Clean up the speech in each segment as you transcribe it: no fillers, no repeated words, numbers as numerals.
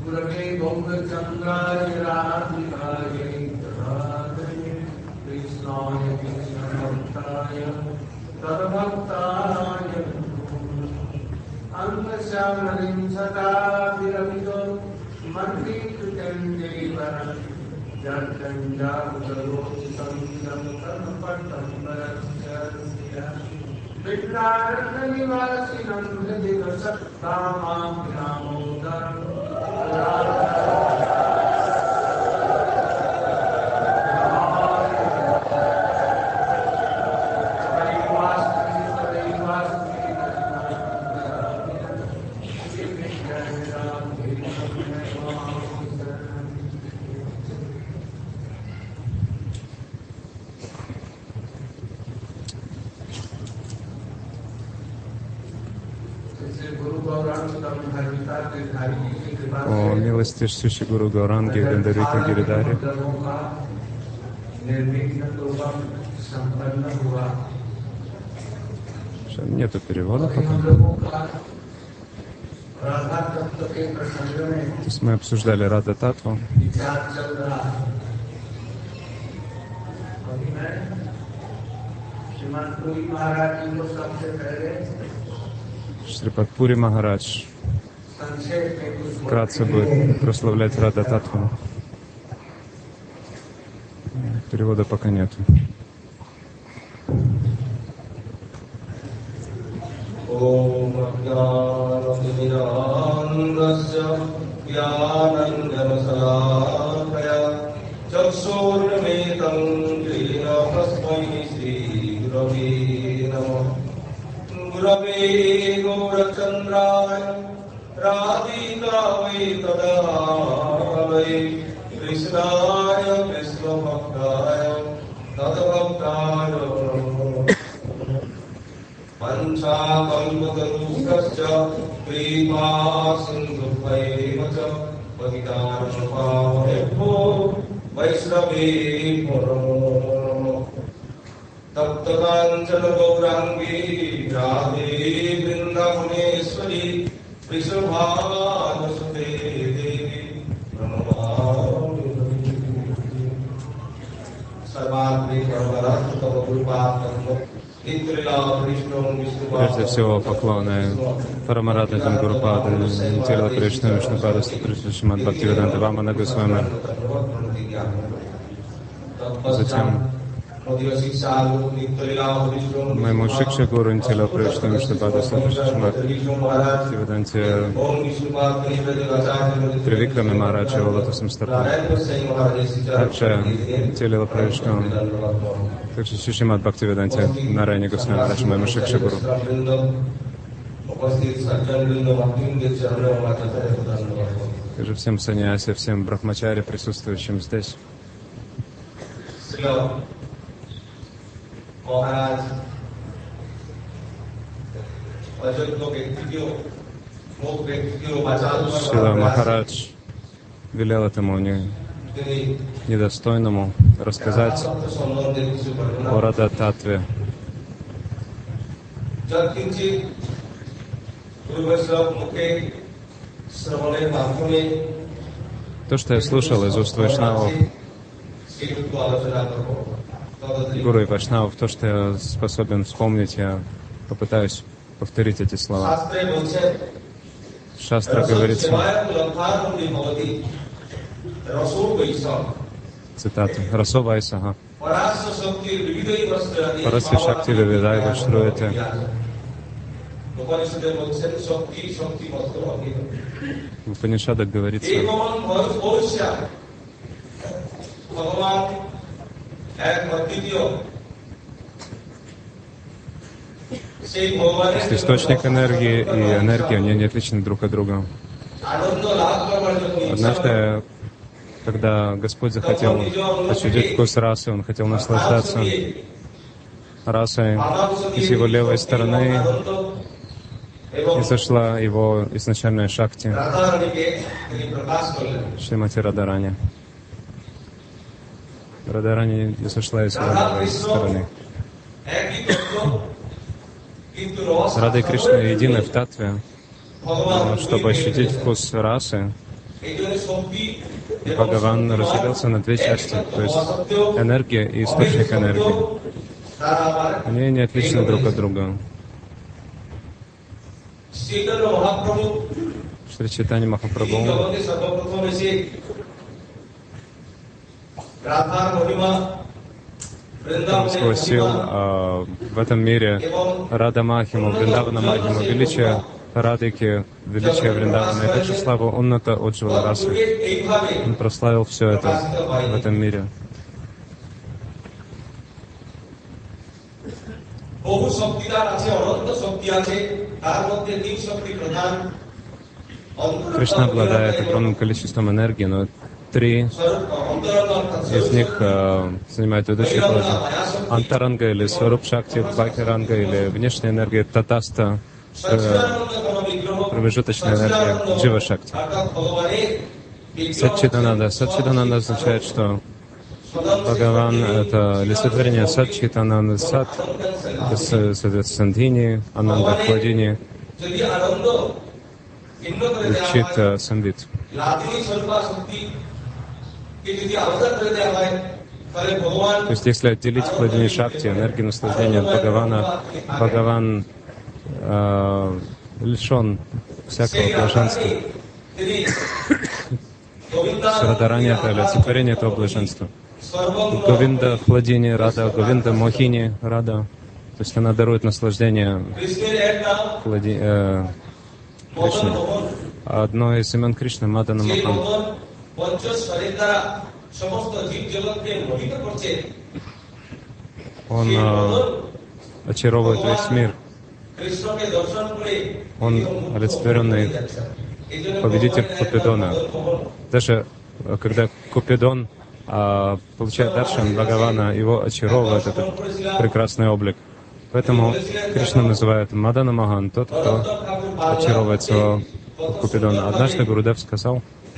Gurave Gaurachandraya Radhikaya Radhaya Krishnaya Krishnabhaktaya Tadbhaktaya Angasamarim Sata Viravido Mandi Kutandevaram Jatkanjabudarochitam Tanpatam Varasya Vikrarnanivasinam Hridivasattamam Damodaram О милости Шри Гуру Гауранги Гандарвика Гиридари, нету перевода пока. То есть мы обсуждали Рада Татву. Шрипад Пури Махарадж вкратце будет прославлять Рада Татву. Перевода пока нету. Gurave Gaurachandraya Radhikaya Tadbhaktaya Krishnaya Krishnabhaktaya Tadbhaktaya Panchakalpatarusya Kripa Sindhubhaivacha Patitanam Pavanebhyo Vaishnavebhyo Taptakanchana Gaurangi Radhe Vrindavaneshwari Vrishabhanasute Devi Pranamami Sarvadri Paravarat Tava Gurupatma Прежде всего поклоны Парамаратнатам Гурупаду, Тирла Кришна, Вишнупаду, Шримад Бхактивиданта Вамана Госвами. Затем моему Шикше Гуру Нитила Кришна, Вишнупаду, Шримад Бхактивиданте Тривикраме Махараджа, Лотосом Стопам. Также Тилила Кришна, также Шримад Бхактивиданте Нарайани Госвами Махарадж, моему Шикше Гуру. Также всем саньяси, всем брахмачари, присутствующим здесь. Шрила Махарадж велел этому недостойному рассказать о Рада Татве. То, что я слушал из уст вайшнавов, Гуру и Вайшнавов, то, что я способен вспомнить, я попытаюсь повторить эти слова. Шастра говорится, цитата, «Расо Вайсага, Парасви Шакти Вивидай Вашруете». В Упанишадах говорится, источник энергии и энергия, они не отличны друг от друга. Однажды, когда Господь захотел ощутить вкус расы, Он хотел наслаждаться расой, из Его левой стороны изошла Его изначальная шакти, Шримати Радарани. Радарани изошла из Его левой стороны. Рада и Кришна едины в татве, но чтобы ощутить вкус расы, Бхагаван разделился на две части, то есть энергия и источник энергии. Они не отличны друг от друга. Шри Чайтанья Махапрабху спросил в этом мире Рада Махиму, Вриндавана Махиму, величие Радыки, величие Вриндавана и также славу Унната Уджвала Расы. Он прославил все это в этом мире. Кришна обладает огромным количеством энергии, но три из них занимают ведущее положение. Антаранга или Сваруп Шакти, Бхакти-ранга или внешняя энергия, Татаста, промежуточная энергия, Джива Шакти. Саччитананда. Саччитананда означает, что Бхагаван — это олицетворение Саччитананда, Сат, это, соответственно, Сандхини, Ананда, Хладини, Чит, Самвит. То есть, если отделить Хладини Шакти, энергию наслаждения от Бхагавана, Бхагаван лишен всякого блаженства. Срадарани — это олицетворение этого блаженства. Говинда Хладини Рада, Говинда Мохини Рада. То есть она дарует наслаждение Кришне. Одно из имен Кришны — Мадана Мохан. Он очаровывает весь мир. Он олицетворенный победитель Купидона. Даже когда Купидон получает даршан Бхагавана, его очаровывает этот прекрасный облик. Поэтому Кришна называет Мадана Махан, тот, кто очаровывает своего Купидона. Однажды Гурудев сказал,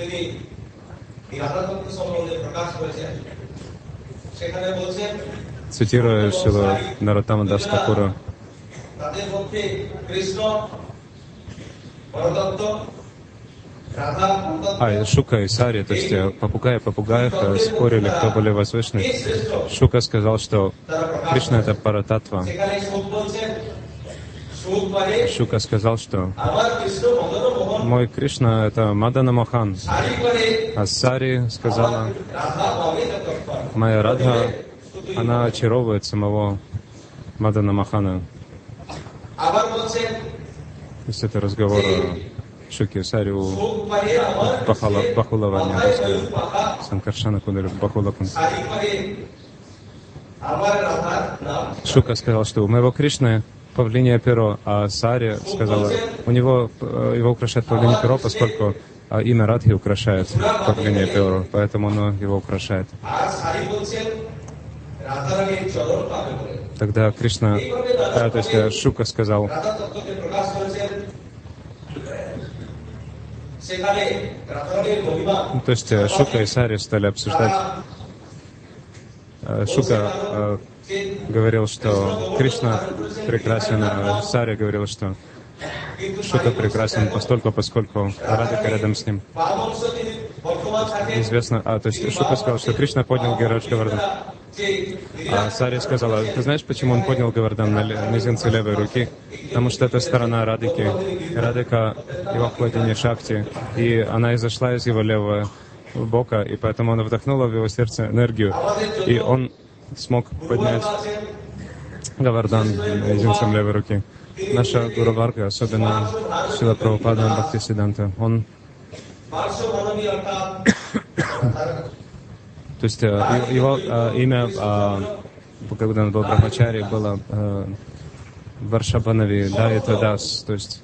цитируя Шрила Нароттама Дас Такура, Шука и Сари, то есть попугай и попугаев спорили, кто более возвышенный. Шука сказал, что Кришна — это Парататва. Шука сказал, что мой Кришна — это Мадана Мохан. А Сари сказала, моя Радха, она очаровывает самого Мадана Мохана. То есть это разговор Шуки и Сари у Бахулавани, Санкаршана Кундари, Бахулакун. Шука сказал, что у моего Кришны павлинье перо, а Сари сказала, у него его украшает павлинье перо, поскольку имя Радхи украшает павлинье перо, поэтому оно его украшает. Тогда Кришна, то есть Шука сказал, то есть Шука и Сари стали обсуждать. Шука говорил, что Кришна прекрасен, а Сари говорил, что Шука прекрасен постольку, поскольку Радхика рядом с ним. Известно, то есть Шука сказал, что Кришна поднял Гирадж Говардан. А Сари сказала, ты знаешь, почему он поднял Говардан на мизинце левой руки? Потому что это сторона Радхики. Радхика — его владение Шакти, и она изошла из его левого бока, и поэтому она вдохнула в его сердце энергию, и он смог поднять Говардан мизинцем левой руки. Наша Гуру Варга, особенно Шрила Прабхупада Бхактисиданта, он то есть его имя, когда он был Брахмачари, было Варшабанави, да, это Дас, то есть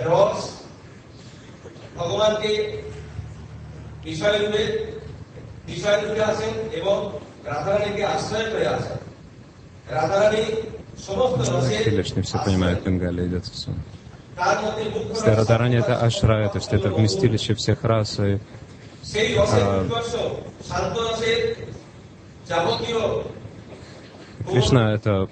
лишний все понимает, Бенгалия идет все. Радарани — это Ашрая, то есть это вместилище всех рас. И, Кришна — это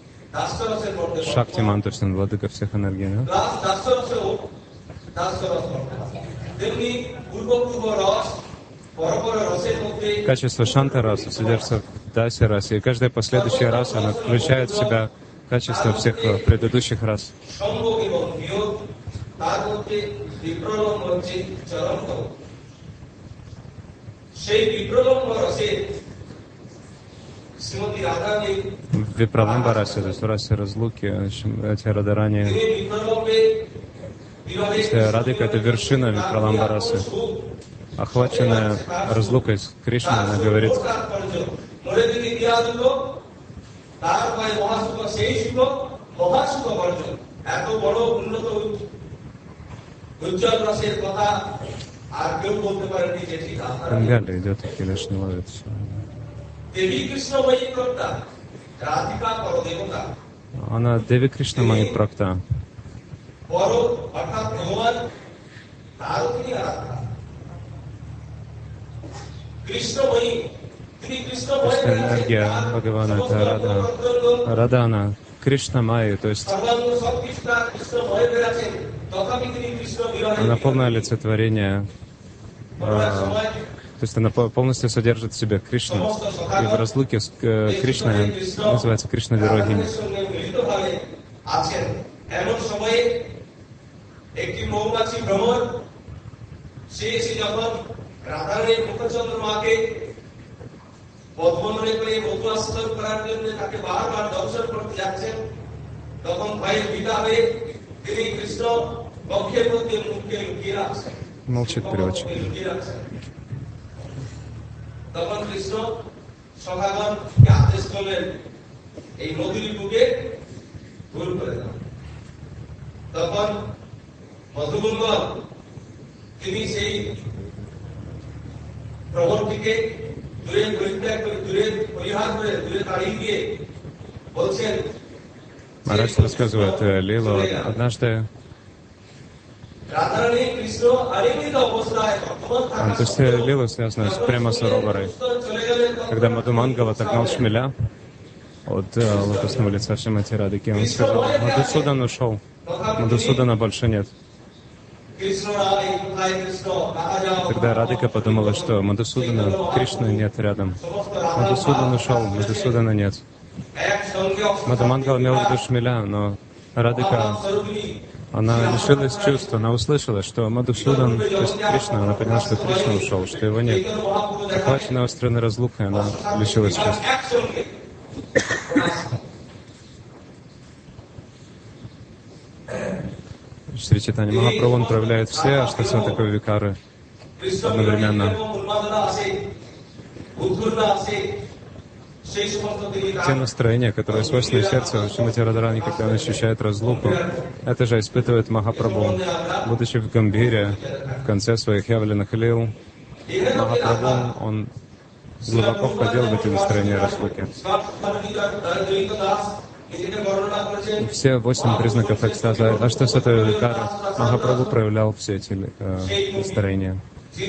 Шактиман, то есть он владыка всех энергий. Да? Качество шанта раса содержится в дасе расе, и каждая последующая раса, она включает в себя качество всех предыдущих рас. В Випраламба расе, то есть в расе разлуки, эти Радарани, Радика — это вершина Випраламба расы. Охваченная разлукой с Кришной, она говорит: Гангаля идет, и лишь не ловит. Она Деви Кришна Майи Практа. То есть энергия Бхагавана — это Рада. Рада, она Кришна Майя, то есть она полное олицетворение, то есть она полностью содержит в себе Кришну. И в разлуке с Кришной называется Кришна Вирогини. Молчит переводчик. Махарадж рассказывает Лилу. Однажды, то есть Лила связана с Према Сароварой. Когда Мадхумангала отогнал шмеля от лотосного лица Шримати Радхики, он сказал: Мадхусудан ушел, Мадхусудана больше нет. Тогда Радхика подумала, что Мадхусудана, Кришны нет рядом. Мадхусудан ушел, Мадхусудана нет. Мадхумангала имел в виду шмеля, но Радхика, она лишилась чувств, она услышала, что Мадхусудан, то есть Кришна, она поняла, что Кришна ушел, что его нет. Охваченная острой разлукой, она лишилась чувств. Шри Чайтанья Махапрабху, он проявляет все аштасватака викары одновременно. Те настроения, которые свойственны сердцу Шримати Радарани, когда он ощущает разлуку, это же испытывает Махапрабху. Будучи в Гамбире, в конце своих явленных лил, Махапрабху, он глубоко входил в эти настроения разлуки. Все 8 признаков экстаза Аштасватака викара Махапрабху проявлял все эти настроения.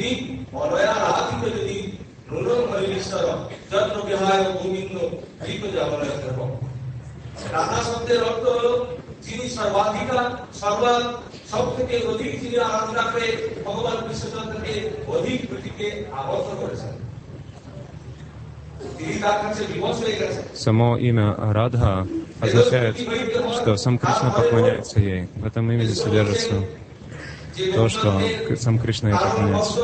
Само имя Радха означает, что сам Кришна поклоняется ей. В этом имени содержится то, что сам Кришна ей поклоняется.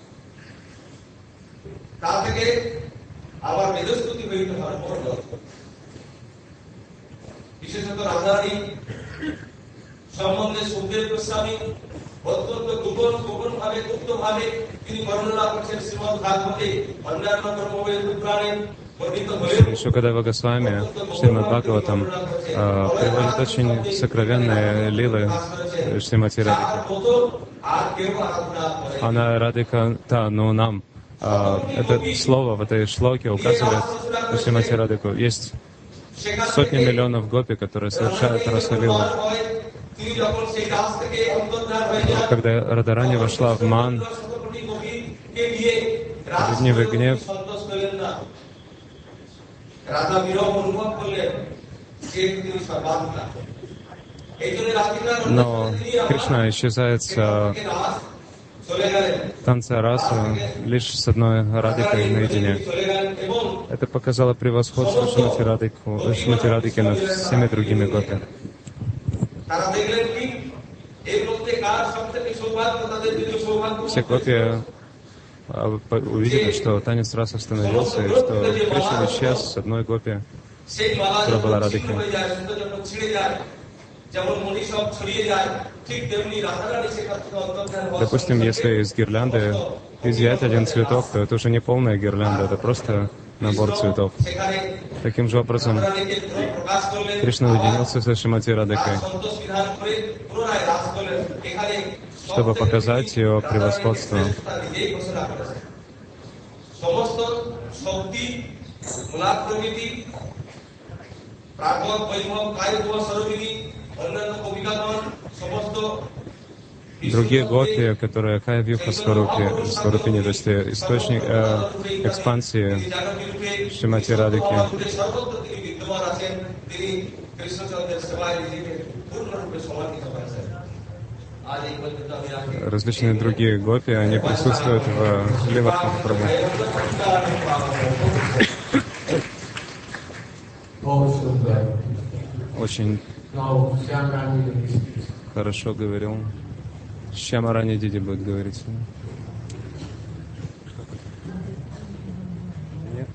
Шукадева Госвами, Шримад Бхагаватам, приводит очень сокровенные лилы Шримати Радхики. Она Радхика, но нам это слово в этой шлоке указывает на Шримати Радхику. Есть сотни миллионов гопи, которые совершают расалилу. Когда Радарани вошла в ман, ревнивый гнев, но Кришна исчезает с танца раса лишь с одной Радикой наедине. Это показало превосходство Шримати Радики над всеми другими гопи. Все гопи увидели, что танец раса остановился, и что Кришна исчез с одной гопи, которая была Радикой. Допустим, если из гирлянды изъять один цветок, то это уже не полная гирлянда, это просто набор цветов. Таким же образом, Кришна уединился со Шримати Радикой, чтобы показать ее превосходство. Другие гопи, которые Кая-вьюха Сварупини, то есть источник экспансии Шримати Радики, различные другие гопи, они присутствуют в Лилах Махапрабху. Очень хорошо говорил. Шьяма Рани Диди будет говорить. Нет,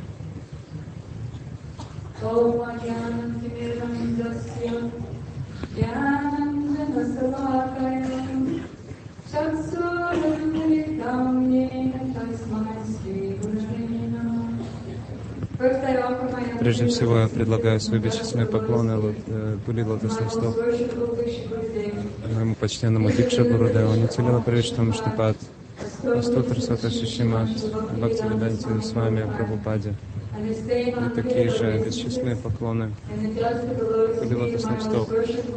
Прежде всего, я предлагаю свои бесчисленные поклоны пыли лотосных стоп моему почтенному Дикша Гурудеву, Нитилила Привичтам Штапат, Астутра Сата Шишимат, Бхактивиданти с вами Прабхупаде. И такие же бесчисленные поклоны пыли лотосных стоп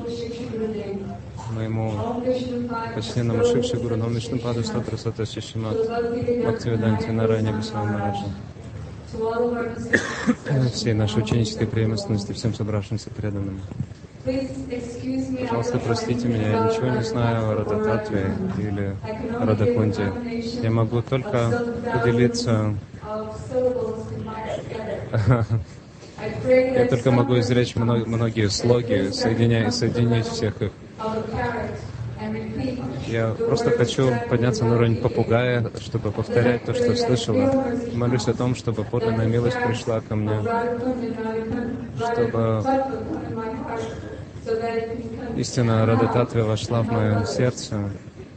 моему почтенному Шивши Гуру Вишнупаду Астутра Сата Шишимат, Бхактивиданти Нарайне Госвами Мараджа. Всей нашей ученической преемственности, всем собравшимся преданным. Пожалуйста, простите меня, я ничего не знаю о Радататве или Радакунде. Я могу только поделиться... Я только могу изречь многие слоги, соединить всех их. Я просто хочу подняться на уровень попугая, чтобы повторять то, что слышала. Молюсь о том, чтобы подлинная милость пришла ко мне, чтобы истина Радататвы вошла в мое сердце.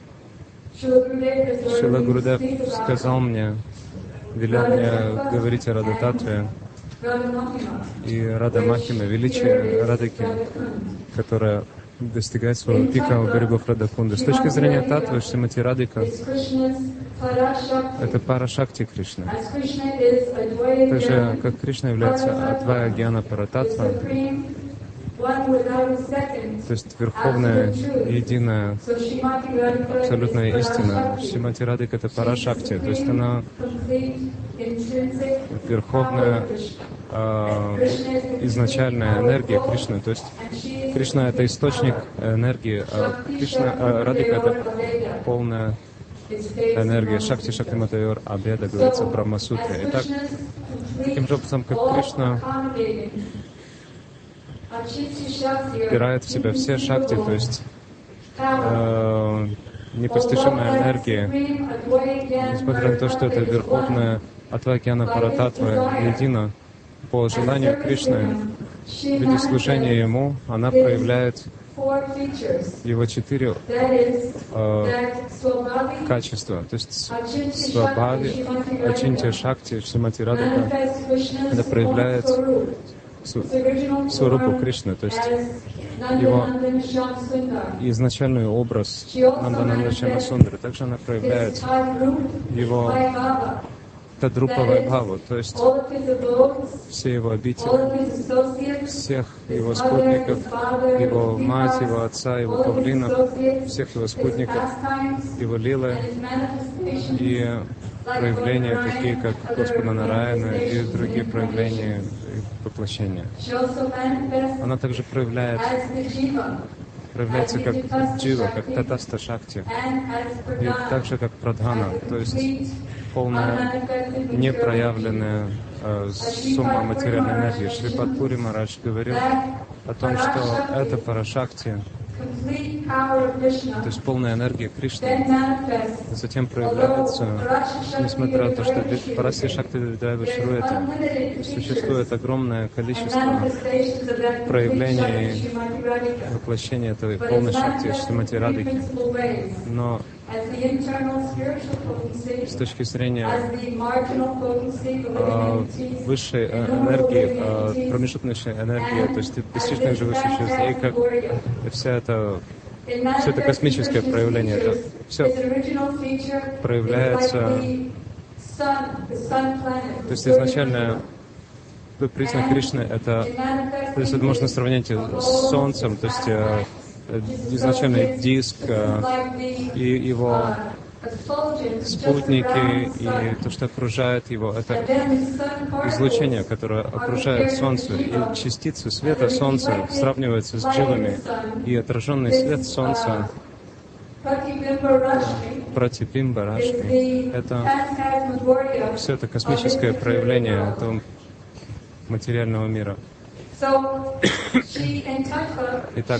Шрила Гурудев сказал мне, велел мне говорить о Радататве и Рада Махиме, величие Радыки, которая достигает своего пика у берегов Радакунды. С точки зрения татвы, Шримати Радика — это Парашакти Кришны. Так же, как Кришна является Адвая Гьяна Парататва, то есть верховная, единая, абсолютная истина. Шримати Радика — это Парашакти, то есть она верховная, изначальная энергия Кришны. То есть Кришна — это источник энергии, а Радика — это полная энергия. Шакти Шактиматайор Абеда говорится в Брахма-сутре. Итак, таким же образом, как Кришна впирает в себя все шакти, то есть непостижимая энергия, несмотря на то, что это верховная Адвайкьяна Парататва едина, по желанию Кришны, в виде служения Ему, она проявляет Его 4 качества. То есть Свабхави, Ачинтия Шакти, Шримати Радика, это проявляет Сварупу Кришны, то есть Его изначальный образ Нандананда Шьяма Сундари. Также она проявляет Его Тадрупа Вайбхаву, то есть все Его обители, всех Его спутников, Его мать, Его отца, Его павлинов, всех Его спутников, Его лилы и проявления, такие как Господа Нараяна и другие проявления воплощения. Она также проявляет проявляется как джива, как татаста шакти, и также как прадхана, то есть полная непроявленная сумма материальной энергии. Шрипад Пури Махарадж говорил о том, что это парашакти, то есть полная энергия Кришны, затем проявляется, несмотря на то, что Парасья Шакти Дайва Шруэта, существует огромное количество проявлений, воплощения этой полной Шакти Шримати Радхики. Но с точки зрения высшей энергии, промежуточной энергии, то есть действительно же высшее чувство, и как все это космическое проявление, это все проявляется, то есть изначально признак Кришны, то есть это можно сравнить с Солнцем, то есть изначальный диск и его спутники, и то, что окружает его, это излучение, которое окружает Солнце, и частицы света Солнца сравниваются с дживами, и отраженный свет Солнца Пратибимба Рашми, это все это космическое проявление этого материального мира. Итак,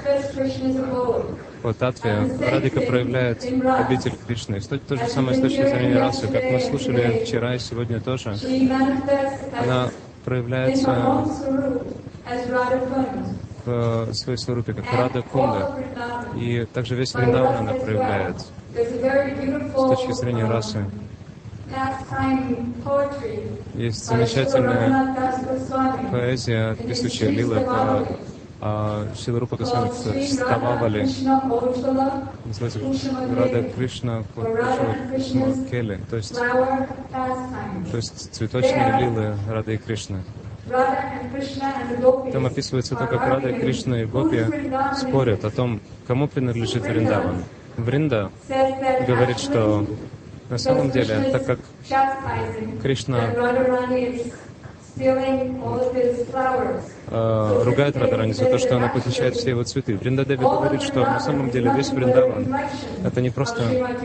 по Татве Радхика проявляет обитель Кришны. То же самое с точки зрения расы, как мы слушали вчера и сегодня тоже. Она проявляется в своей сварупе, как Рада Кунда. И также весь Вриндаван она проявляет с точки зрения расы. Есть замечательная поэзия, описывающая лилы по Шрила Рупа Госвами Стававали. Называется Рада Кришна Кели, то есть цветочные лилы Рады и Кришны. Там описывается то, как Рада и Кришна и Гопи спорят о том, кому принадлежит Вриндаван. Вринда говорит, что на самом деле, так как Кришна ругает Радхарани за то, что она похищает все его цветы, Вриндадеви говорит, что на самом деле весь Вриндаван — это не просто...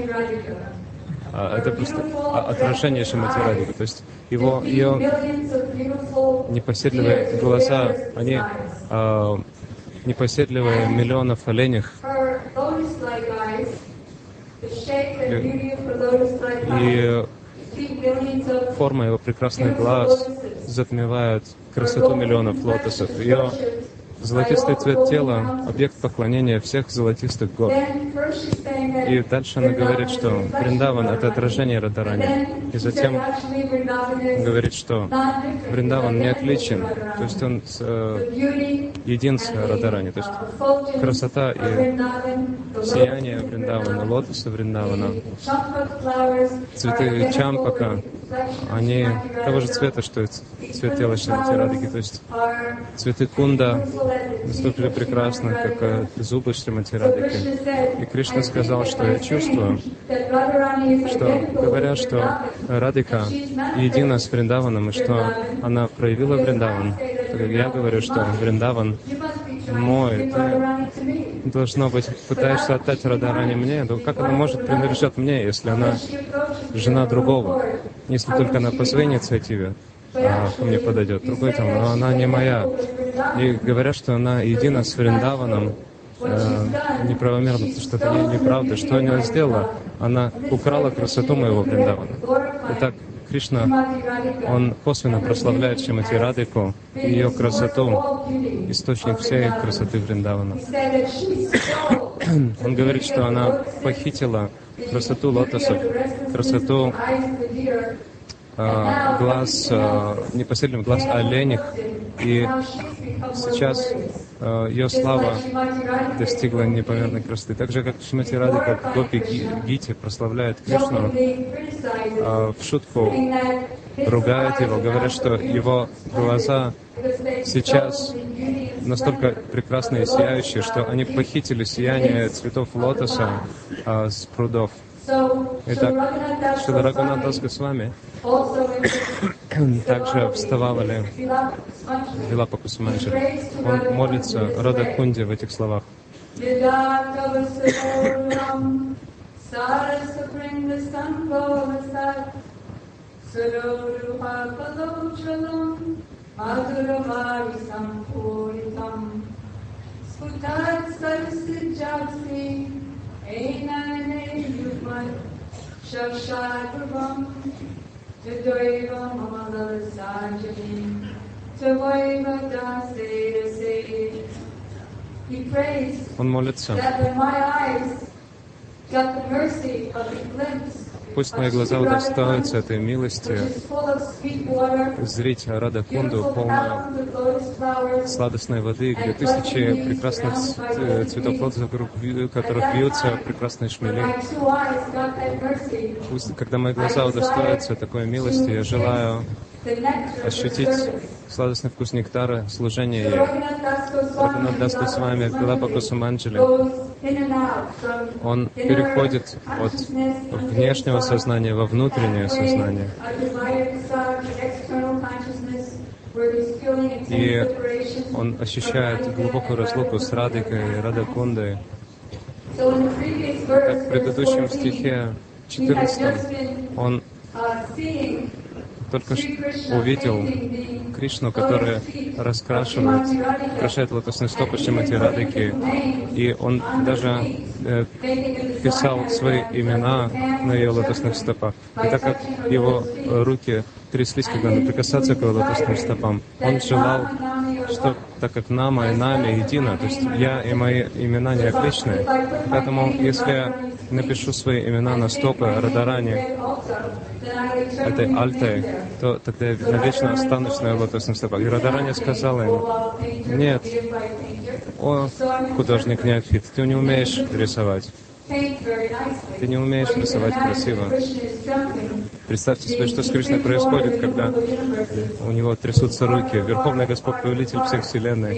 это просто отражение Шримати Радхики. То есть ее непоседливые глаза, они непоседливые миллионов оленях, и форма его прекрасных глаз затмевает красоту миллионов лотосов. Ее золотистый цвет тела — объект поклонения всех золотистых гор. И дальше она говорит, что Вриндаван — это отражение Радхарани. И затем говорит, что Вриндаван не отличен, то есть он един с Радхарани. То есть красота и сияние Вриндавана, лотоса Вриндавана, цветы чампака, они того же цвета, что и цвет тела Шримати Радхики. То есть цветы кунда настолько прекрасно, как зубы Шримати Радхики. И Кришна сказал, что я чувствую, что говоря, что Радхика едина с Вриндаваном, и что она проявила Вриндаван, я говорю, что Вриндаван мой, ты, должно быть, пытаешься отдать Радхарани мне, то как она может принадлежать мне, если она жена другого, если только она по своей инициативе ко мне подойдет, другой там, но она не моя. И говорят, что она едина с Вриндаваном, неправомерно, потому что это неправда. Что она сделала? Она украла красоту моего Вриндавана. Итак, Кришна, он косвенно прославляет Шримати Радхику и ее красоту, источник всей красоты Вриндавана. Он говорит, что она похитила красоту лотосов, красоту глаз, непосредственно глаз оленей, и сейчас ее слава достигла непомерной красоты. Так же, как Шримати Радхика, как Гопи Гити прославляет Кришну, в шутку ругает его, говорят, что его глаза сейчас настолько прекрасные и сияющие, что они похитили сияние цветов лотоса с прудов. Итак, Шрила Рагунат Дас Госвами также вставали Вилапа Кусуманджи. Он молится Рада Кунде в этих словах. Yadakavasaroram Sarasaprindasamgovasat Saroruhapalochalam Madhuramari Sampuritam Sputat Sarasijapsi Einane Yukmat Shakshadruvam Jadaiva Mamala Sajani Tavaiva Dasera Se. He prays Он молится. that when my eyes got the mercy of the glimpse Пусть мои глаза удостоятся этой милости, which is full of sweet water, зрить Рада-кунду, beautiful полную thousands of lotus flowers, сладостной воды, где тысячи прекрасных цветов лотоса, вокруг которых вьются прекрасные when шмели. my two eyes got that mercy, Пусть, когда мои глаза удостоятся такой милости, я желаю the nectar of ощутить service. сладостный вкус нектара, служения So ей. Raghunath Das Рагунат Дас Госвами, Галапа Кусуманджали, goes in and out from он inner переходит от consciousness into внешнего inside, сознания во внутреннее and сознание. a desire massage, external consciousness, where he's feeling intense И separation он ощущает глубокую разлуку с Радикой, Радакундой. So in the previous Как verse, в предыдущем verse 14, стихе he had 14 just been он seeing только Sri Krishna увидел painting the Кришну, который украшает лотосные стопы Шримати Радыки. И он даже писал свои имена на ее лотосных стопах. И так как его руки тряслись, когда он прикасался к его лотосным стопам, он желал, что так как Нама и Нами едино, то есть я и мои имена не отличны, поэтому если я напишу свои имена на стопы Радарани, этой Альтой, то тогда я навечно останусь на лотосных стопах. И Радарани сказала ему: нет, о, художник неофит, ты не умеешь рисовать. Ты не умеешь рисовать красиво. Представьте себе, что с Кришной происходит, когда у него трясутся руки. Верховный Господь, повелитель всех вселенной,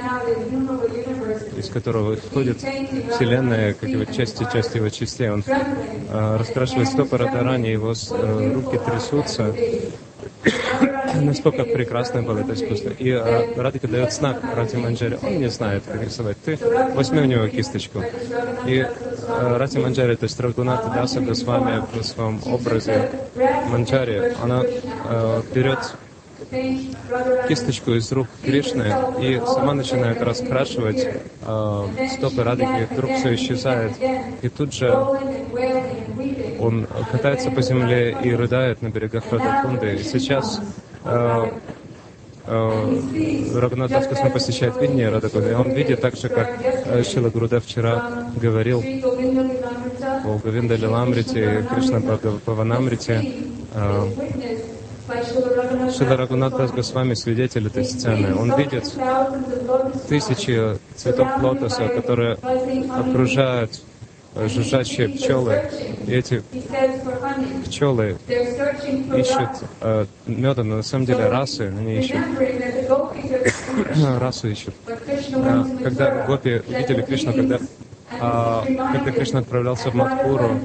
из которого исходит вселенная, как его части его частей. Он раскрашивает стопы Радарани, его руки трясутся. Насколько прекрасно было это искусство. И Радика дает знак Рати Манджари. Он не знает, как рисовать. Ты возьми у него кисточку. И Рати Манджари, то есть Рагунат Даса Госвами в своем образе Манджари, она берет кисточку из рук Кришны и сама начинает раскрашивать стопы Радики, и вдруг все исчезает. И тут же он катается по земле и рыдает на берегах Радакунды. И сейчас Рагунат Дас Госвами посещает видение Радакунды, и он видит так же, как Шрила Гурудев вчера говорил о Говинда Лиламрите, Кришна Бхаванамрите. Шрила Рагунат Дас Госвами свидетель этой сцены. Он видит тысячи цветов лотоса, которые окружают жужжащие пчелы. И эти пчелы ищут меда, но на самом деле расы они ищут. Расу ищут. Когда гопи увидели Кришну, когда Кришна отправлялся в Мадхуру,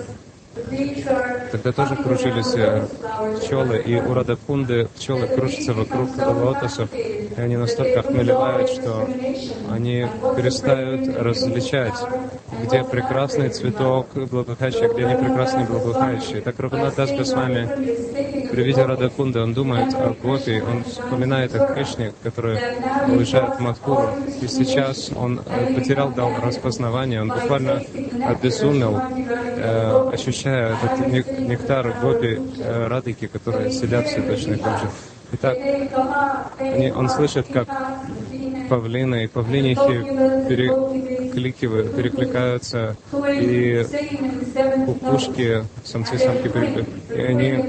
тогда тоже кружились пчелы, и у Радакунды пчелы кружатся вокруг лотосов, и они настолько охмелевают, что они перестают различать, где прекрасный цветок благоухающий, а где не прекрасный благоухающий. Так Рагунат Дас Госвами при виде Радакунды, он думает о гопи, он вспоминает о Кришне, который уезжает в Мадхуру, и сейчас он потерял дар распознавания, он буквально обезумел, ощущая этот нектар гопи Радыки, которые сидят все точно так же. Итак, он слышит, как павлины и павлинихи перекликаются, и кукушки, самцы и самки перекликаются, и они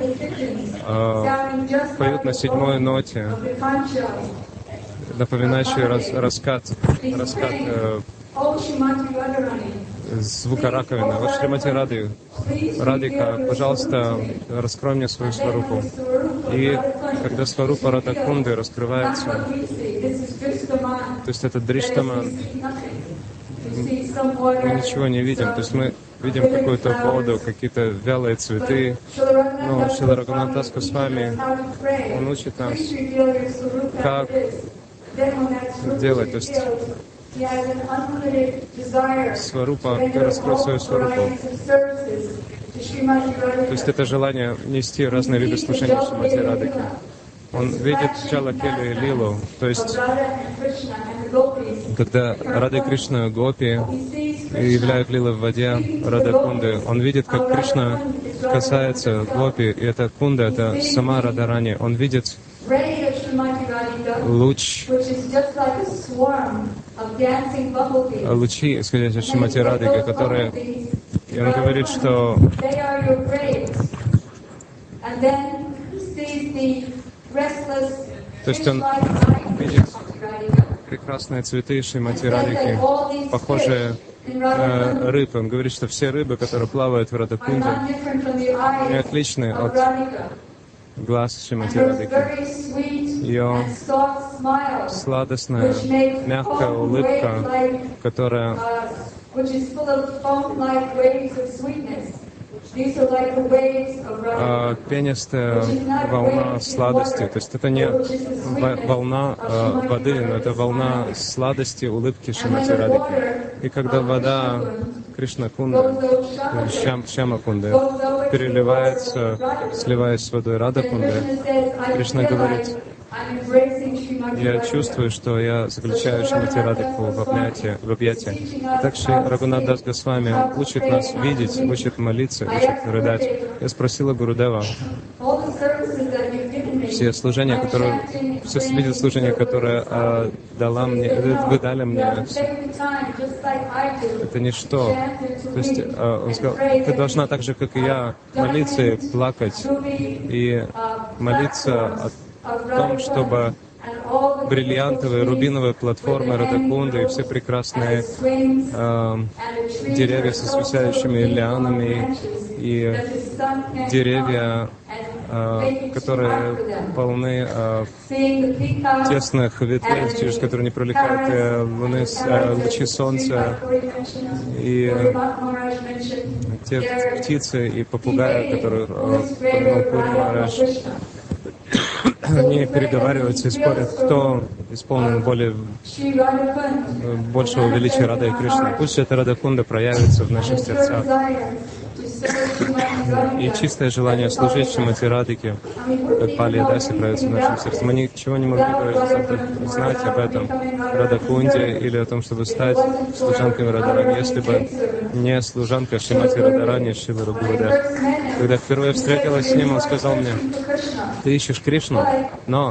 поют на 7-й ноте, напоминающий раскат звука раковины. Вот Шримати Радика, пожалуйста, раскрой мне свою сварупу. И когда сварупа Радакунды раскрывается, то есть это дриштаман, мы ничего не видим. То есть мы видим какую-то воду, какие-то вялые цветы. Но Шрила Рагунат Дас Госвами, он учит нас, как делать. То есть He has an unlimited desire Сварупа, to render раскрыл all свою сварупу. varieties of services to Srimati Radhika. То есть это желание нести разные виды служения Шримати Радхике. Он видит Джалакелю и Лилу, то есть когда Рада и Кришна Гопи являют Лилы в воде Рада Кунды, он видит, как Кришна касается Гопи, и эта Кунда, это сама Радарани. Он видит лучи, исходящие от Шримати Радхики, которые... И он говорит, что... То есть он видит прекрасные цветы Шримати Радхики, похожие на рыб. Он говорит, что все рыбы, которые плавают в Радакунде, не отличны от глаз Шримати Радхики. Ее сладостная, мягкая улыбка, которая пенистая волна сладости. То есть это не волна воды, но это волна сладости, улыбки Шримати Радхики. И когда вода Кришна Кунда, Шьяма Кунды, переливается, сливаясь с водой Рада Кунды, Кришна говорит: я чувствую, что я заключаю Шримати Радхику в объятия. Так что Рагунат Дас Госвами учит нас видеть, учит молиться, учит рыдать. Я спросила Гурудева, все служения, которые, все виды служения, которые вы дали мне, это ничто. То есть он сказал, ты должна так же, как и я, молиться и плакать, и молиться о том, чтобы бриллиантовые, рубиновые платформы Радакунды и все прекрасные деревья со свисающими лианами и деревья, которые полны тесных ветвей, через которые не проникают лучи солнца, и те птицы и попугаи, которые упомянул Пури Махарадж, они переговариваются и спорят, кто исполнен большего величия Рады и Кришны. Пусть эта Радакунда проявится в наших сердцах. И чистое желание служить Шримати Радхике, как Пали Даси, проявится в нашем сердце. Мы ничего не могли бы знать об этом Радакунде или о том, чтобы стать служанками Радарани, если бы не служанка Шримати Радарани Шрила Гурудев. Когда впервые встретилась с ним, он сказал мне: ты ищешь Кришну, но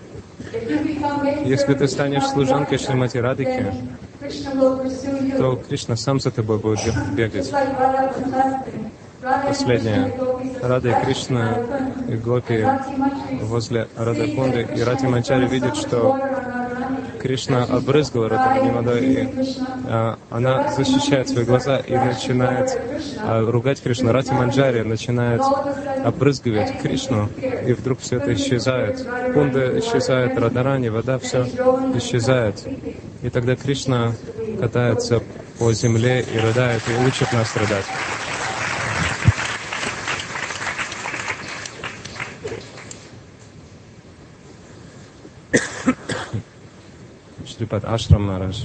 если ты станешь служанкой Шримати Радхики, то Кришна сам за тобой будет бегать. Последнее. Рада и Кришна и Гопи возле Радакунды, и Рати Манджари видит, что Кришна обрызгал Радакунду водой, и она защищает свои глаза и начинает ругать Кришну. Рати Манджари начинает обрызгивать Кришну, и вдруг все это исчезает. Кунда исчезает, Радарани, вода, все исчезает. И тогда Кришна катается по земле и рыдает, и учит нас рыдать. Шрипад Ашрам Махарадж.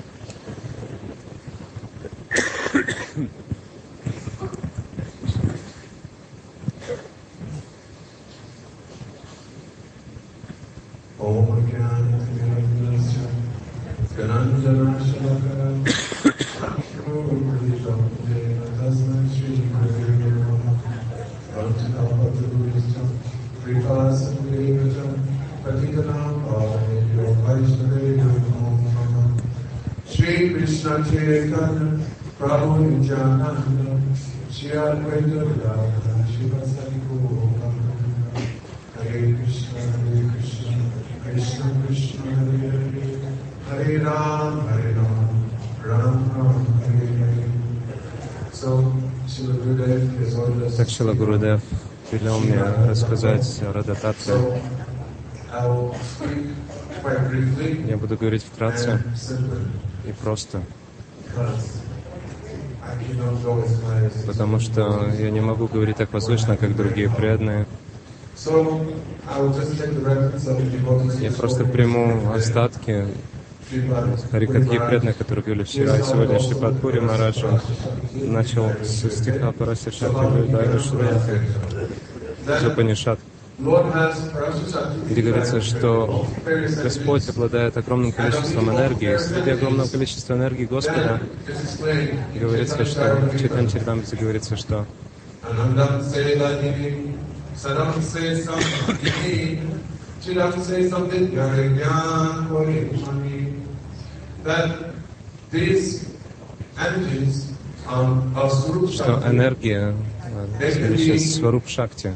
Shri Krishna Chaitanya Prabhu Nityananda Shri Advaita Gadadhara Shivasari Gauranga Hare Krishna Krishna Krishna Hare Hare Hare Ram Ram Ram Hare Hare. So Srila Gurudev is always. Так Шрила Гурудев велел мне рассказать о Радататве. Я буду говорить вкратце и просто, потому что я не могу говорить так возвышенно, как другие преданные. Я просто приму остатки Харикатхи преданные, которые были вчера и сегодня, Шрипад Пури Махарадж, он начал с стиха Параси Шакти Дайва Шринати Упанишад, где говорится, что Господь обладает огромным количеством энергии. Среди огромного количества энергии Господа говорится, что в Чайтанья Чаритамрите говорится, что энергия, сейчас Сваруп Шакти,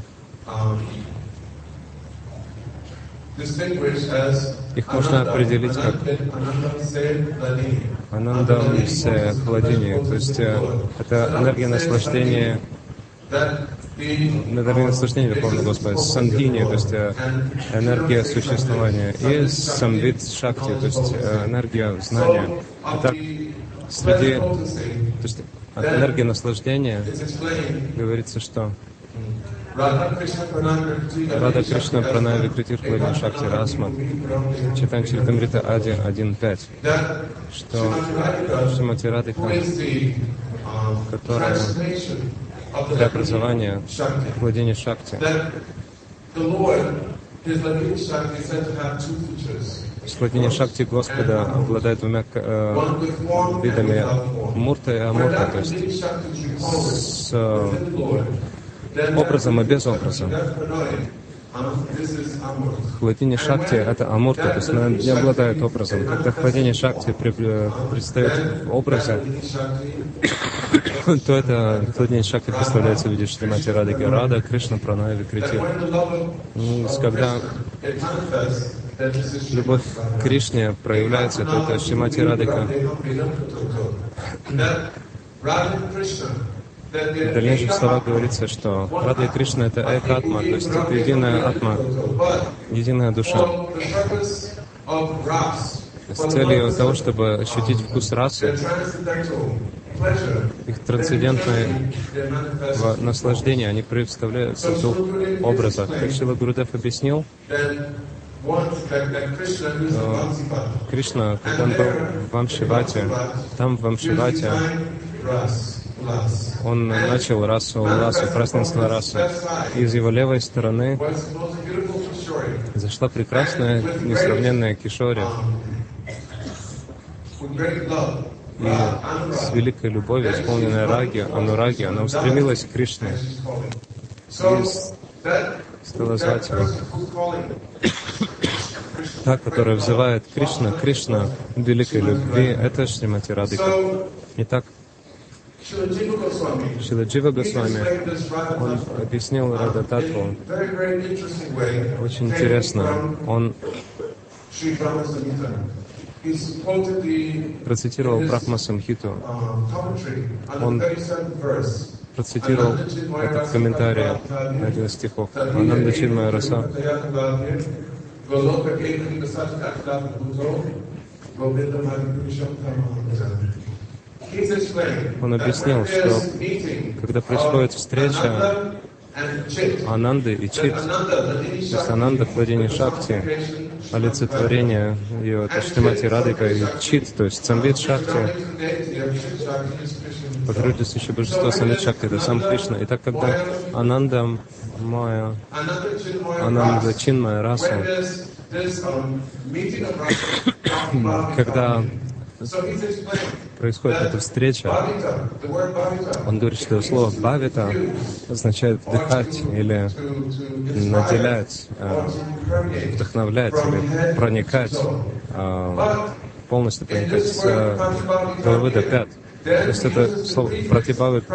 их можно определить как Анандам се Хладини, то есть это энергия наслаждения, Верховного Господа, Сандхини, то есть энергия существования, и Самвид Шакти, то есть энергия знания. Итак, среди, то есть от энергии наслаждения говорится, что Рада Кришна Пранай Викрити Хладини Шакти Расмат Чайтанья Чаритамрита Ади 1.5, что Шримати Радхика, которая преобразование владения Шакти. Владение Шакти Господа обладает двумя видами мурта и амурта, то есть с образом и без образа. Владение Шакти — это амурта, то есть она не обладает образом. Когда владение Шакти предстает в образе, то это владение Шакти представляется в виде Шримати Радхики Рада Кришна Пранай Викрити. Когда любовь к Кришне проявляется, то это Шримати Радхика. В дальнейших словах говорится, что Рада и Кришна — это эка-атма, то есть это единая атма, единая душа. С целью того, чтобы ощутить вкус расы, их трансцендентное наслаждение, они представляются в двух образах. Как Шрила Гурудев объяснил, Кришна, когда он был в Вамшивате, там в Вамшивате он начал расу, празднество расы. Из его левой стороны зашла прекрасная, несравненная Кишори. И с великой любовью, исполненная раги, анураги, она устремилась к Кришне и стала звать его. Та, которая взывает Кришна, Кришна великой любви, это Шримати Радхика. Итак, Шрила Джива Госвами, он объяснил Рада Татву очень интересно. Он процитировал Брахма Самхиту. Он процитировал этот комментарий на один из стихов. Ананда Чинмая Раса. Он объяснил, что когда происходит встреча Ананды и Чит, то есть Ананда — владение Шакти, олицетворение ее, это Шримати Радхика, и Чит, то есть Самвид Шакти, покровительствующее божество Самвид Шакти, это сам Кришна. И так, когда Ананда Майя, Ананда Чинмая Раса, когда происходит эта встреча, он говорит, что слово «бхавита» означает вдыхать или наделять, вдохновлять или проникать, полностью проникать с головы до пят. То есть это слово «пратибхаватир»,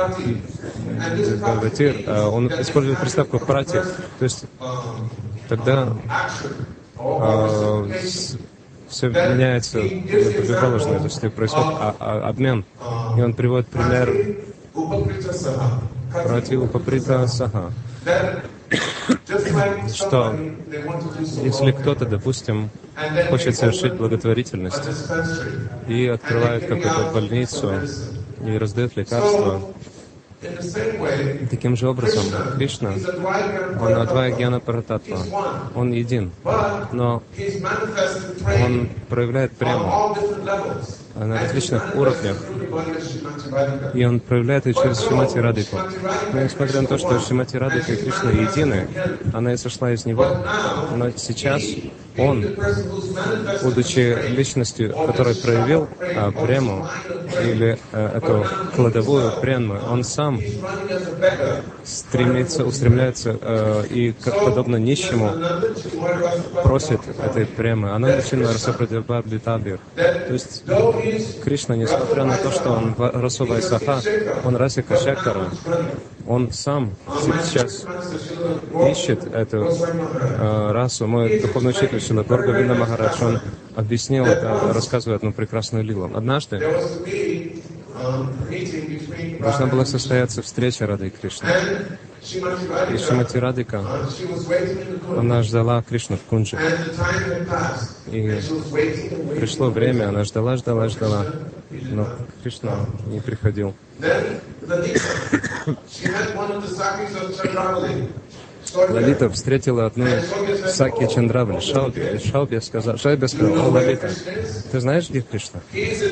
он использует приставку «прати», то есть тогда все меняется на противоположное, то есть происходит обмен. И он приводит пример Пратипаприта Саха, что если кто-то, допустим, хочет совершить благотворительность и открывает какую-то больницу и раздает лекарства, In the same way, Таким же образом, Кришна, he's a он Advaita Адвайгьяна Парататва, He's one. он един, But но he's manifested он praying проявляет on прему all different levels. на различных And he уровнях, manifests through the body of Srimati Radhika. и он проявляет ее через Шримати Радхику. Но несмотря на то, что Шримати Радхика и Кришна едины, она и сошла из него, но сейчас он, будучи личностью, которая проявил прему, или эту кладовую прему, он сам устремляется и, как подобно нищему, просит этой премы. Она начинает расапрадибабдитабир. То есть Кришна, несмотря на то, что он Расова Исаха, он Расика Шакара, он сам сейчас ищет эту расу. Мой духовный учитель Шрила Говинда Махарадж, он объяснил это, рассказывая одну прекрасную лилу. Однажды должна была состояться встреча Рады и Кришны. И Шримати Радхика, она ждала Кришну в кунже. И пришло время, она ждала, но Кришна не приходил. Лалита встретила одну Саки Чандравали, Шалби сказал, о, Лалита, ты знаешь, где Кришна?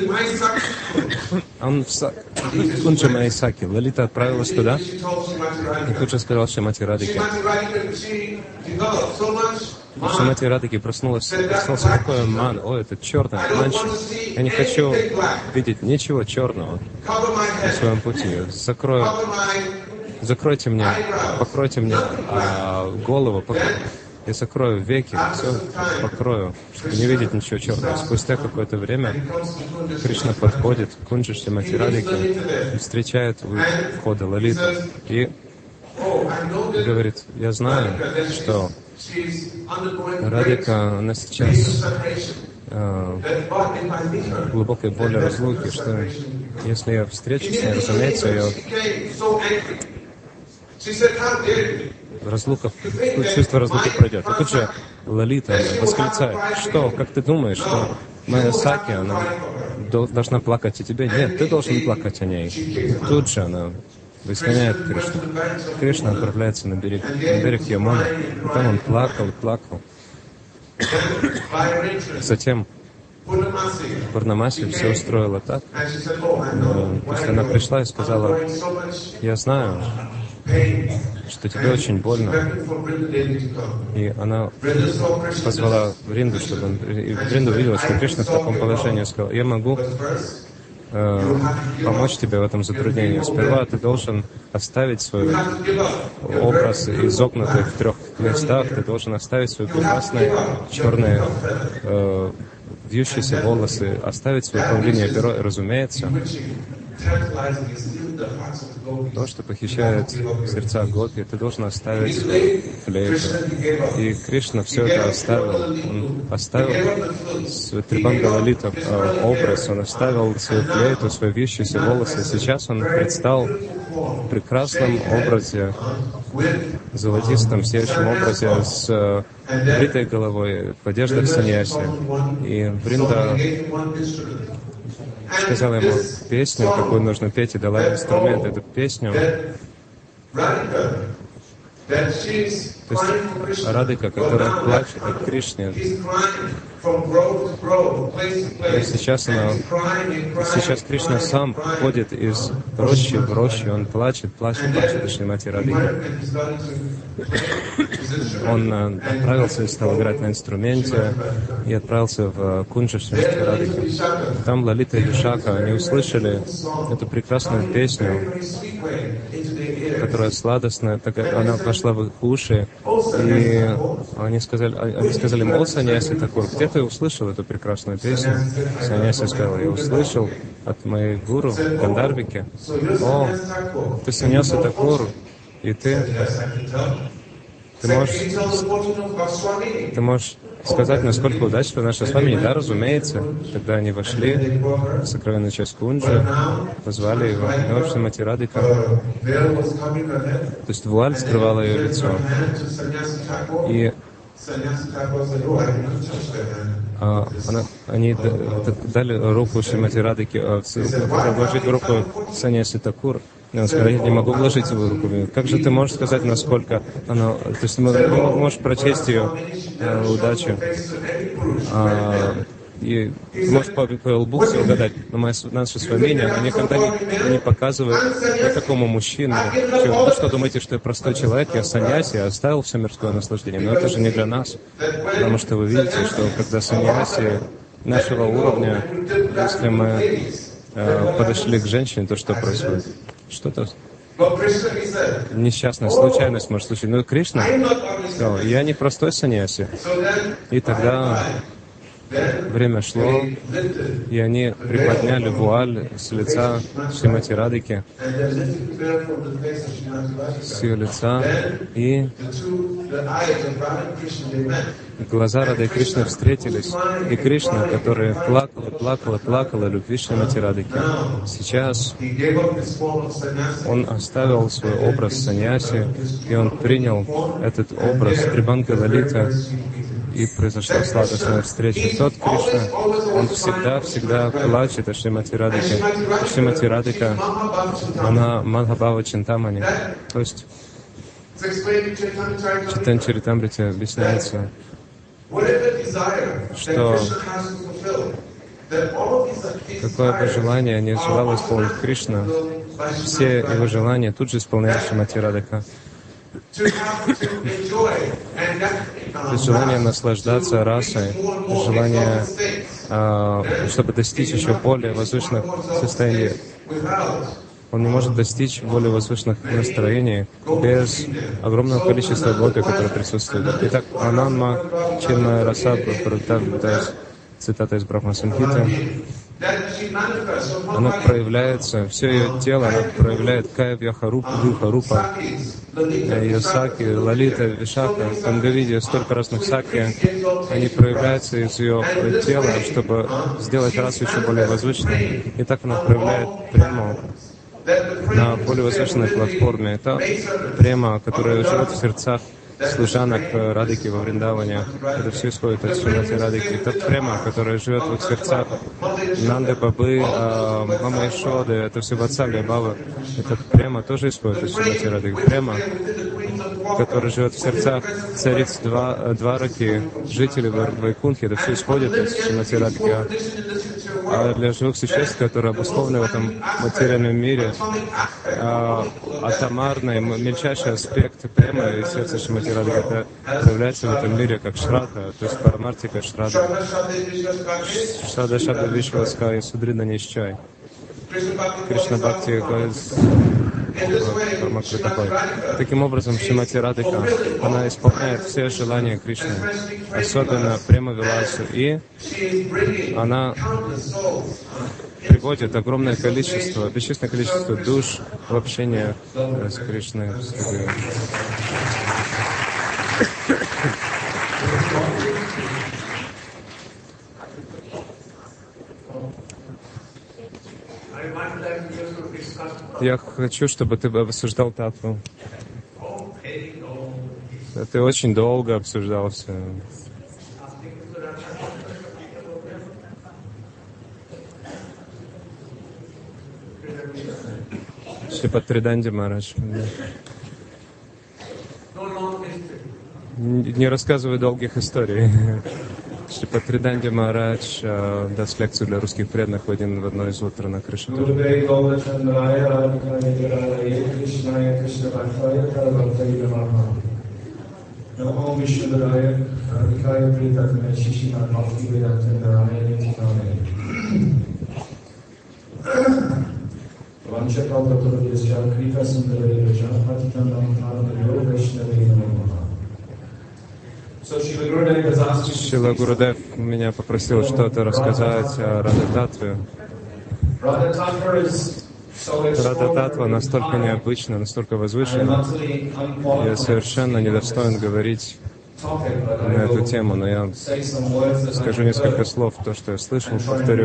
Он в кунже моей Саки. Лалита отправилась туда и тут же сказала Шримати Радхике. Шримати Радхике проснулся такой ман, о, это черный обманщик. Я не хочу видеть ничего черного на своем пути. Закройте мне, покройте мне голову, я закрою веки, все покрою, чтобы не видеть ничего черного. Спустя какое-то время Кришна подходит к кунже Шримати Радхики и встречает у входа Лалиту и говорит, я знаю, что Радхика, она сейчас глубокой боли разлуки, что если я встречусь с ней, разумеется, ее разлука, чувство разлуки пройдет. И тут же Лалита восклицает, что, как ты думаешь, что моя Саки, она должна плакать о тебе? Нет, ты должен плакать о ней. И тут же она изгоняет Кришну. Кришна отправляется на берег Ямуны, и там он плакал. Затем Пурнамаси все устроила так. То есть она пришла и сказала, я знаю, что тебе очень больно. И она позвала Вринду, чтобы он... И Вринда увидела, что Кришна в таком положении, сказал, я могу помочь тебе в этом затруднении. Сперва ты должен оставить свой образ изогнутый в 3 местах, ты должен оставить свои прекрасные черные вьющиеся волосы, оставить свое павлинье перо, и, разумеется, то, что похищает сердца Гопи, ты должен оставить флейту. И Кришна все это оставил. Он оставил свой Трибанга Лалита образ, он оставил свою флейту, свои вьющиеся волосы. Сейчас он предстал в прекрасном образе, золотистом, сияющем образе, с бритой головой, в одеждах саньяси. И Вринда сказала ему песню, какую нужно петь, и дала инструмент, эту песню. То есть Радхика, которая плачет от Кришны, сейчас Кришна сам ходит из рощи в рощу, он плачет от Шримати Радхики. Он отправился и стал играть на инструменте, и отправился в кунджу Шримати Радхики. Там Лалита и Вишака, они услышали эту прекрасную песню, которая сладостная, она вошла в их уши, и они сказали ему, о, Саньяси Такур, где ты услышал эту прекрасную песню? Саньяси сказал, я услышал от моей гуру Гандарвики. О, ты Саньяси Такур, и ты можешь сказать, насколько удачно наша с вами, да, разумеется. Тогда они вошли в сокровенную часть кунджи, позвали его, и Шримати Радхика. То есть вуаль скрывала ее лицо. И они дали руку Шримати Радхике, вложить в руку Саньяси Такур, И он сказал: я не могу вложить свою руку. Как же ты можешь сказать, насколько она... То есть ты можешь прочесть ее удачу, и ты можешь по лбу все угадать. Но наше с вами оно никогда не показывает такому мужчине. Вы что думаете, что я простой человек, я саньяси, я оставил все мирское наслаждение? Но это же не для нас. Потому что вы видите, что когда саньяси нашего уровня, если мы подошли к женщине, то что происходит? Что-то несчастная случайность может случиться. Но Кришна сказал: я не простой саньяси. И тогда время шло, и они приподняли вуаль с лица Шримати Радхики, с ее лица, и глаза Рады и Кришны встретились, и Кришна, который плакала любви Шримати Радхики, сейчас он оставил свой образ саньяси, и он принял этот образ Трибанги Лалиты, и произошла сладостная встреча. Тот Кришна, он всегда плачет о Шримати Радхике. Шримати Радхика, она Мадхабхава Чинтамани. То есть в Чайтанья Чаритамрите объясняется, что какое бы желание не желал исполнить Кришна, все его желания тут же исполняет Шримати Радхика. То есть желание наслаждаться расой, желание, чтобы достичь еще более возвышенных состояний. Он не может достичь более возвышенных настроений без огромного количества гопи, которое присутствует. Итак, Ананма Чирмая Раса, цитата из Брахма Самхиты, оно проявляется, все ее тело, оно проявляет Кая Вьяха-рупа, ее саки, Лалита, Вишака, Тангавидия, столько разных саки, они проявляются из ее тела, чтобы сделать расу еще более возвышенной. И так она проявляет прему на более возвышенной платформе. Это према, которая живет в сердцах служанок Радхики во Вриндаване. Это все исходит от Шримати Радхики. Это према, которая живет в их сердцах. Нанды, Бабы, Мама Ишоды, это все Ватсалия, Бава. Это према тоже исходит от Шримати Радхики. Према, которая живет в сердцах цариц Двараки, жителей Вайкунхи, это все исходит от Шримати Радхики. А для живых существ, которые обусловлены в этом материальном мире, атомарный, мельчайший аспект премы и сердца Шримати Радхики, это проявляется в этом мире как шрадха, то есть парамартика шрадха. Шрада Шабда Вишваска и Судрида Нищай. Кришна Бхакти такой. Таким образом, Шримати Радхика, она исполняет все желания Кришны, особенно према Виласу, и она приводит огромное количество, бесчисленное количество душ в общение с Кришной. Я хочу, чтобы ты обсуждал татву. Ты очень долго обсуждался. Шрипад Триданди Махарадж. Не рассказывай долгих историй. Шрипад Триданди Махарадж даст лекцию для русских преданных в одно из утра на крыше. Шрила Гурудев меня попросил что-то рассказать о Рада-татве. Рада-татва настолько необычна, настолько возвышена. Я совершенно недостоин говорить на эту тему, но я скажу несколько слов, то, что я слышал,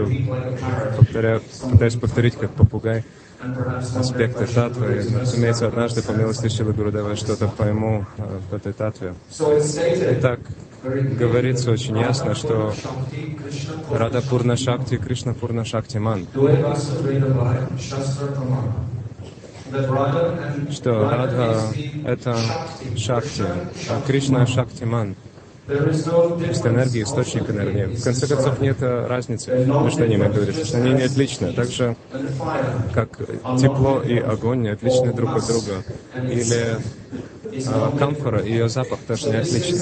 пытаюсь повторить как попугай аспекты татвы. Разумеется, однажды по милости Шрилы Гурудева я что-то пойму в этой татве. Итак, говорится очень ясно, что Рада Пурна Шакти, Кришна Пурна Шакти Ман. что Радха — это Шакти, а Кришна — Шактиман. То есть энергия, источник энергии. В конце концов, нет разницы между ними, говорится, что они не отличны. Так же, как тепло и огонь не отличны друг от друга. Или камфора и ее запах тоже не отличны.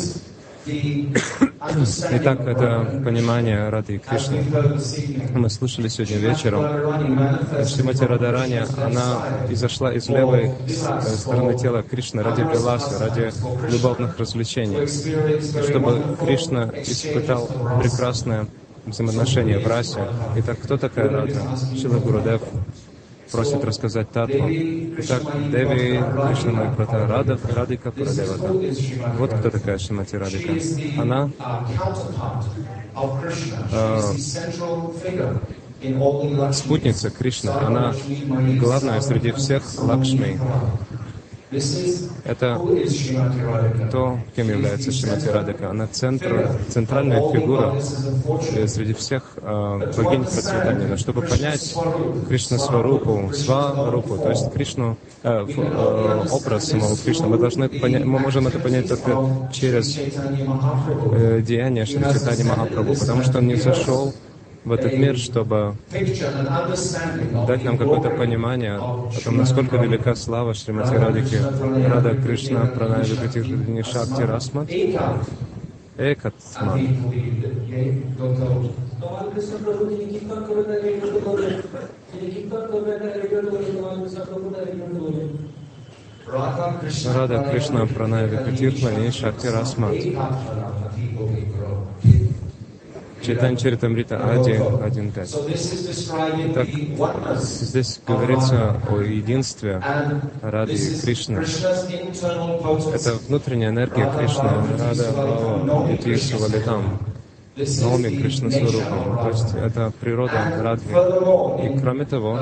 Итак, это понимание Рады и Кришны. Мы слушали сегодня вечером. Шримати Радарани, она изошла из левой стороны тела Кришны ради Виласы, ради любовных развлечений, чтобы Кришна испытал прекрасное взаимоотношение в расе. Итак, кто такая Рада? Шрила Гурудев просит рассказать Татву. Итак, Деви, Кришна Майпрата, Радика Прадевата. Вот кто такая Шримати Радика. Она спутница Кришны. Она главная среди всех Лакшми. Это то, кем является Шримати Радика. Она центральная фигура среди всех богинь процветания. Но чтобы понять Кришна Сварупу, то есть Кришну, образ самого Кришны, мы можем это понять только через деяния Шри Чайтаньи Махапрабху, потому что он не зашел в этот мир, чтобы дать нам какое-то понимание о том, насколько велика слава Шримати Радики. Рада Кришна Пранай Викатирни Шакти Расмат Экатман. Рада Кришна Пранай Викатирни Шакти Расмат. Чайтанья Чаритамрита 1.1.5. Так, здесь говорится о единстве Рады и Кришны. Это внутренняя энергия Кришны, Рада Бхава, Ити Валитам, Наоми Кришна Сварупам. То есть это природа Радхи. И кроме того,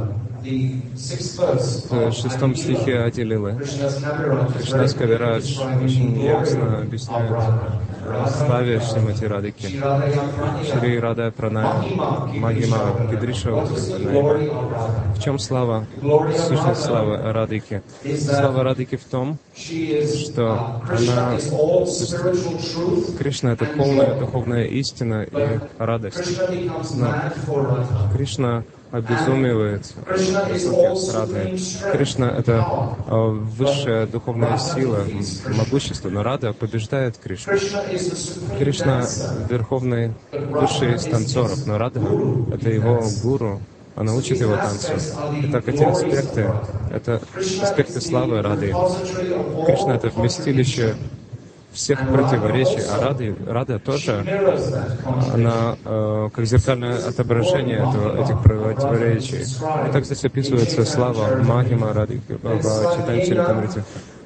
в 6 стихе Ади Лилы Кришна Кавирадж очень ясно объясняет славе Шримати Радики. Шри Рада Пранай Махима Кидриша. В чем слава? Сущность славы Радики. Слава Радики в том, что она... Кришна — это полная духовная истина и радость. Но Кришна обезумевает с Радой. Кришна — это высшая духовная сила, могущество, но Рада побеждает Кришну. Кришна — верховный, высший из танцоров, но Рада — это его гуру, она учит его танцу. Итак, эти аспекты — это аспекты славы Рады. Кришна — это вместилище всех противоречий, а Рада тоже, она как зеркальное отображение этих противоречий. И так здесь описывается слава Махима Рады в Чайтанья Чаритамрите.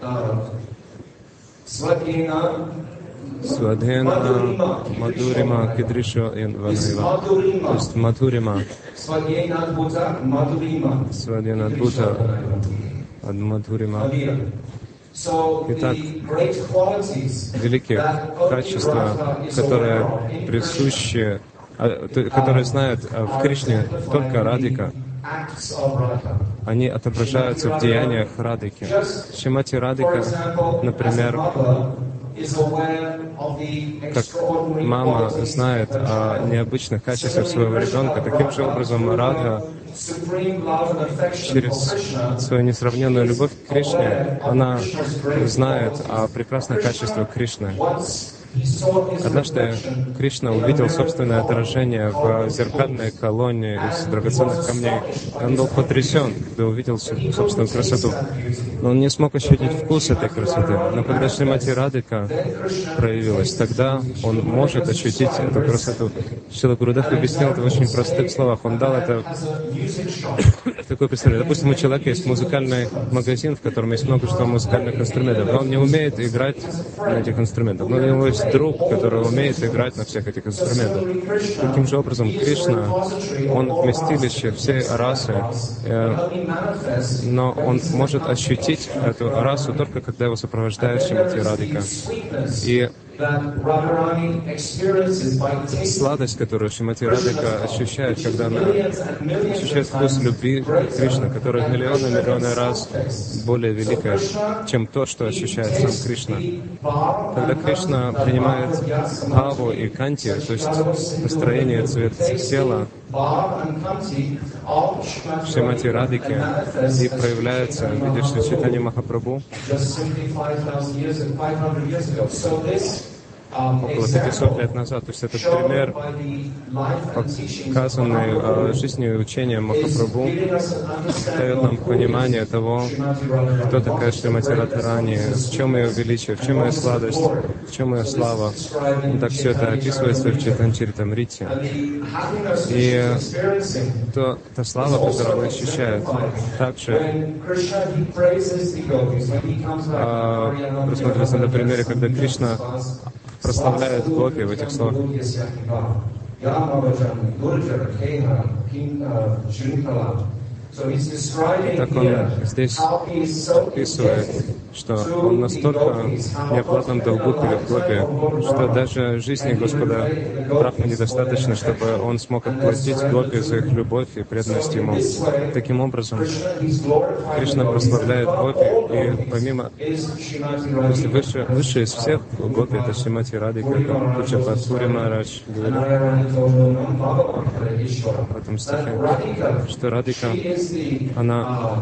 Свадхена Мадурима Кидриша Ванайва. То есть Мадурима. Свадхена Адбута Мадурима. Итак, великие качества, которые присущи, которые знают в Кришне только Радика, они отображаются в деяниях Радики. Шримати Радика, например, как мама знает о необычных качествах своего ребенка, таким же образом Рада через свою несравненную любовь к Кришне, она знает о прекрасных качествах Кришны. Однажды Кришна увидел собственное отражение в зеркальной колонне из драгоценных камней. Он был потрясен, когда увидел собственную красоту. Но он не смог ощутить вкус этой красоты. Но когда Шримати Радика проявилась, тогда он может ощутить эту красоту. Шрила Гурудев объяснил это в очень простых словах. Он дал это такое представление. Допустим, у человека есть музыкальный магазин, в котором есть множество музыкальных инструментов, но он не умеет играть на этих инструментах. Но у него есть друг, который умеет играть на всех этих инструментах. Таким же образом, Кришна, он вместилище всей расы, но он может ощутить эту расу только когда его сопровождает Шримати Радика. И that Radharani experiences by tasting Сладость, которую Шримати Радхика ощущает, когда она ощущает вкус любви Кришны, которая в миллионы раз более великая, чем то, что ощущает сам Кришна. Когда Кришна принимает бхаву и канти, то есть настроение, цвет тела, Шримати Радхики, и проявляется в виде Шри Чайтанья Махапрабху около 500 лет назад. То есть этот пример, показанный жизнью и учением Махапрабху, дает нам понимание того, кто такая Шримати Радхарани, в чем ее величие, в чем ее сладость, в чем ее слава. И так все это описывается в Чайтанья-чаритамрите. И та слава, которую он ощущает, также рассматривается на примере, когда Кришна прославляет гопи в этих словах. Так он здесь описывает, что он настолько в неоплатном долгу перед гопи, что даже жизни Господа Брахмы недостаточно, чтобы он смог отплатить гопи за их любовь и преданность ему. Таким образом, Кришна прославляет гопи, и помимо, если выше из всех гопи, это Шримати Радхика, как Пуджапад Пури Махарадж говорит в этом стихе, что Радхика, она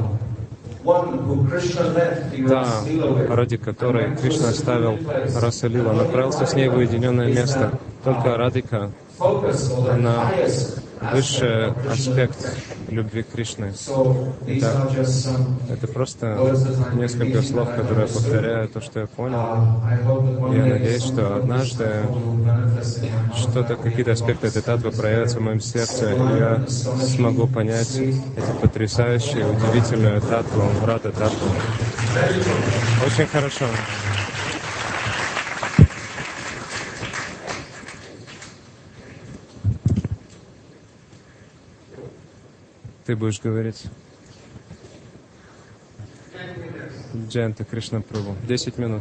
та, ради которой Кришна оставил Раса Лилу, он отправился с ней в уединенное место. Только Радхика, она высший аспект любви Кришны. Итак, это просто несколько слов, которые повторяют то, что я понял. Я надеюсь, что однажды какие-то аспекты этой татвы проявятся в моем сердце, и я смогу понять эту потрясающую, удивительную татву, Рада татву. Очень хорошо. Ты будешь говорить? Джаянта Кришна Прабху. 10 минут.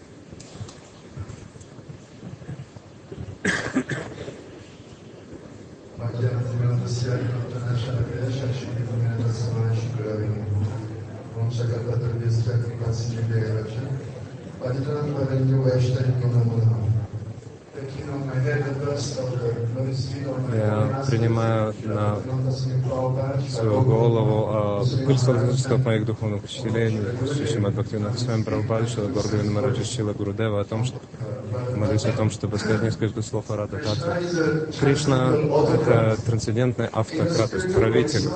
Я принимаю на свою голову пыль от моих духовных учителей, Шримад Бхактивинода Свами Прабхупады, Шрила Гургавинда Махараджа, Шрила Гурудева, молюсь о том, чтобы сказать несколько слов о Рада Татве. Кришна — это трансцендентный автократ, то есть правитель.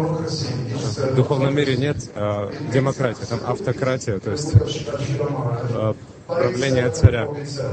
В духовном мире нет демократии, там автократия, то есть правление царя.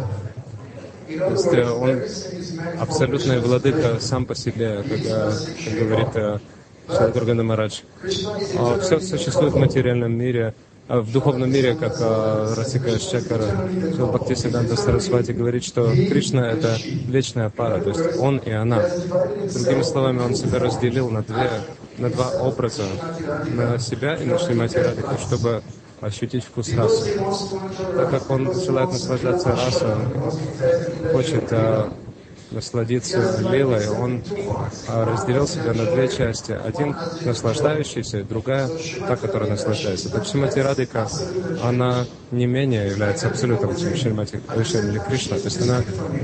То есть он абсолютный владыка сам по себе, как говорит Шрила Гургавинда Махарадж. Все существует в материальном мире, в духовном мире, как Расика Шекара, Шрила Бхактисиданта Сарасвати говорит, что Кришна — это вечная пара, то есть он и она. Другими словами, он себя разделил на два образа, на себя и на Шримати Радхику, чтобы ощутить вкус расы. Так как он желает наслаждаться расой, хочет насладиться лилой, он разделил себя на две части. Один наслаждающийся, другая та, которая наслаждается. Так Шримати Радхика, она не менее является абсолютом, чем Шримати или Кришна. То есть она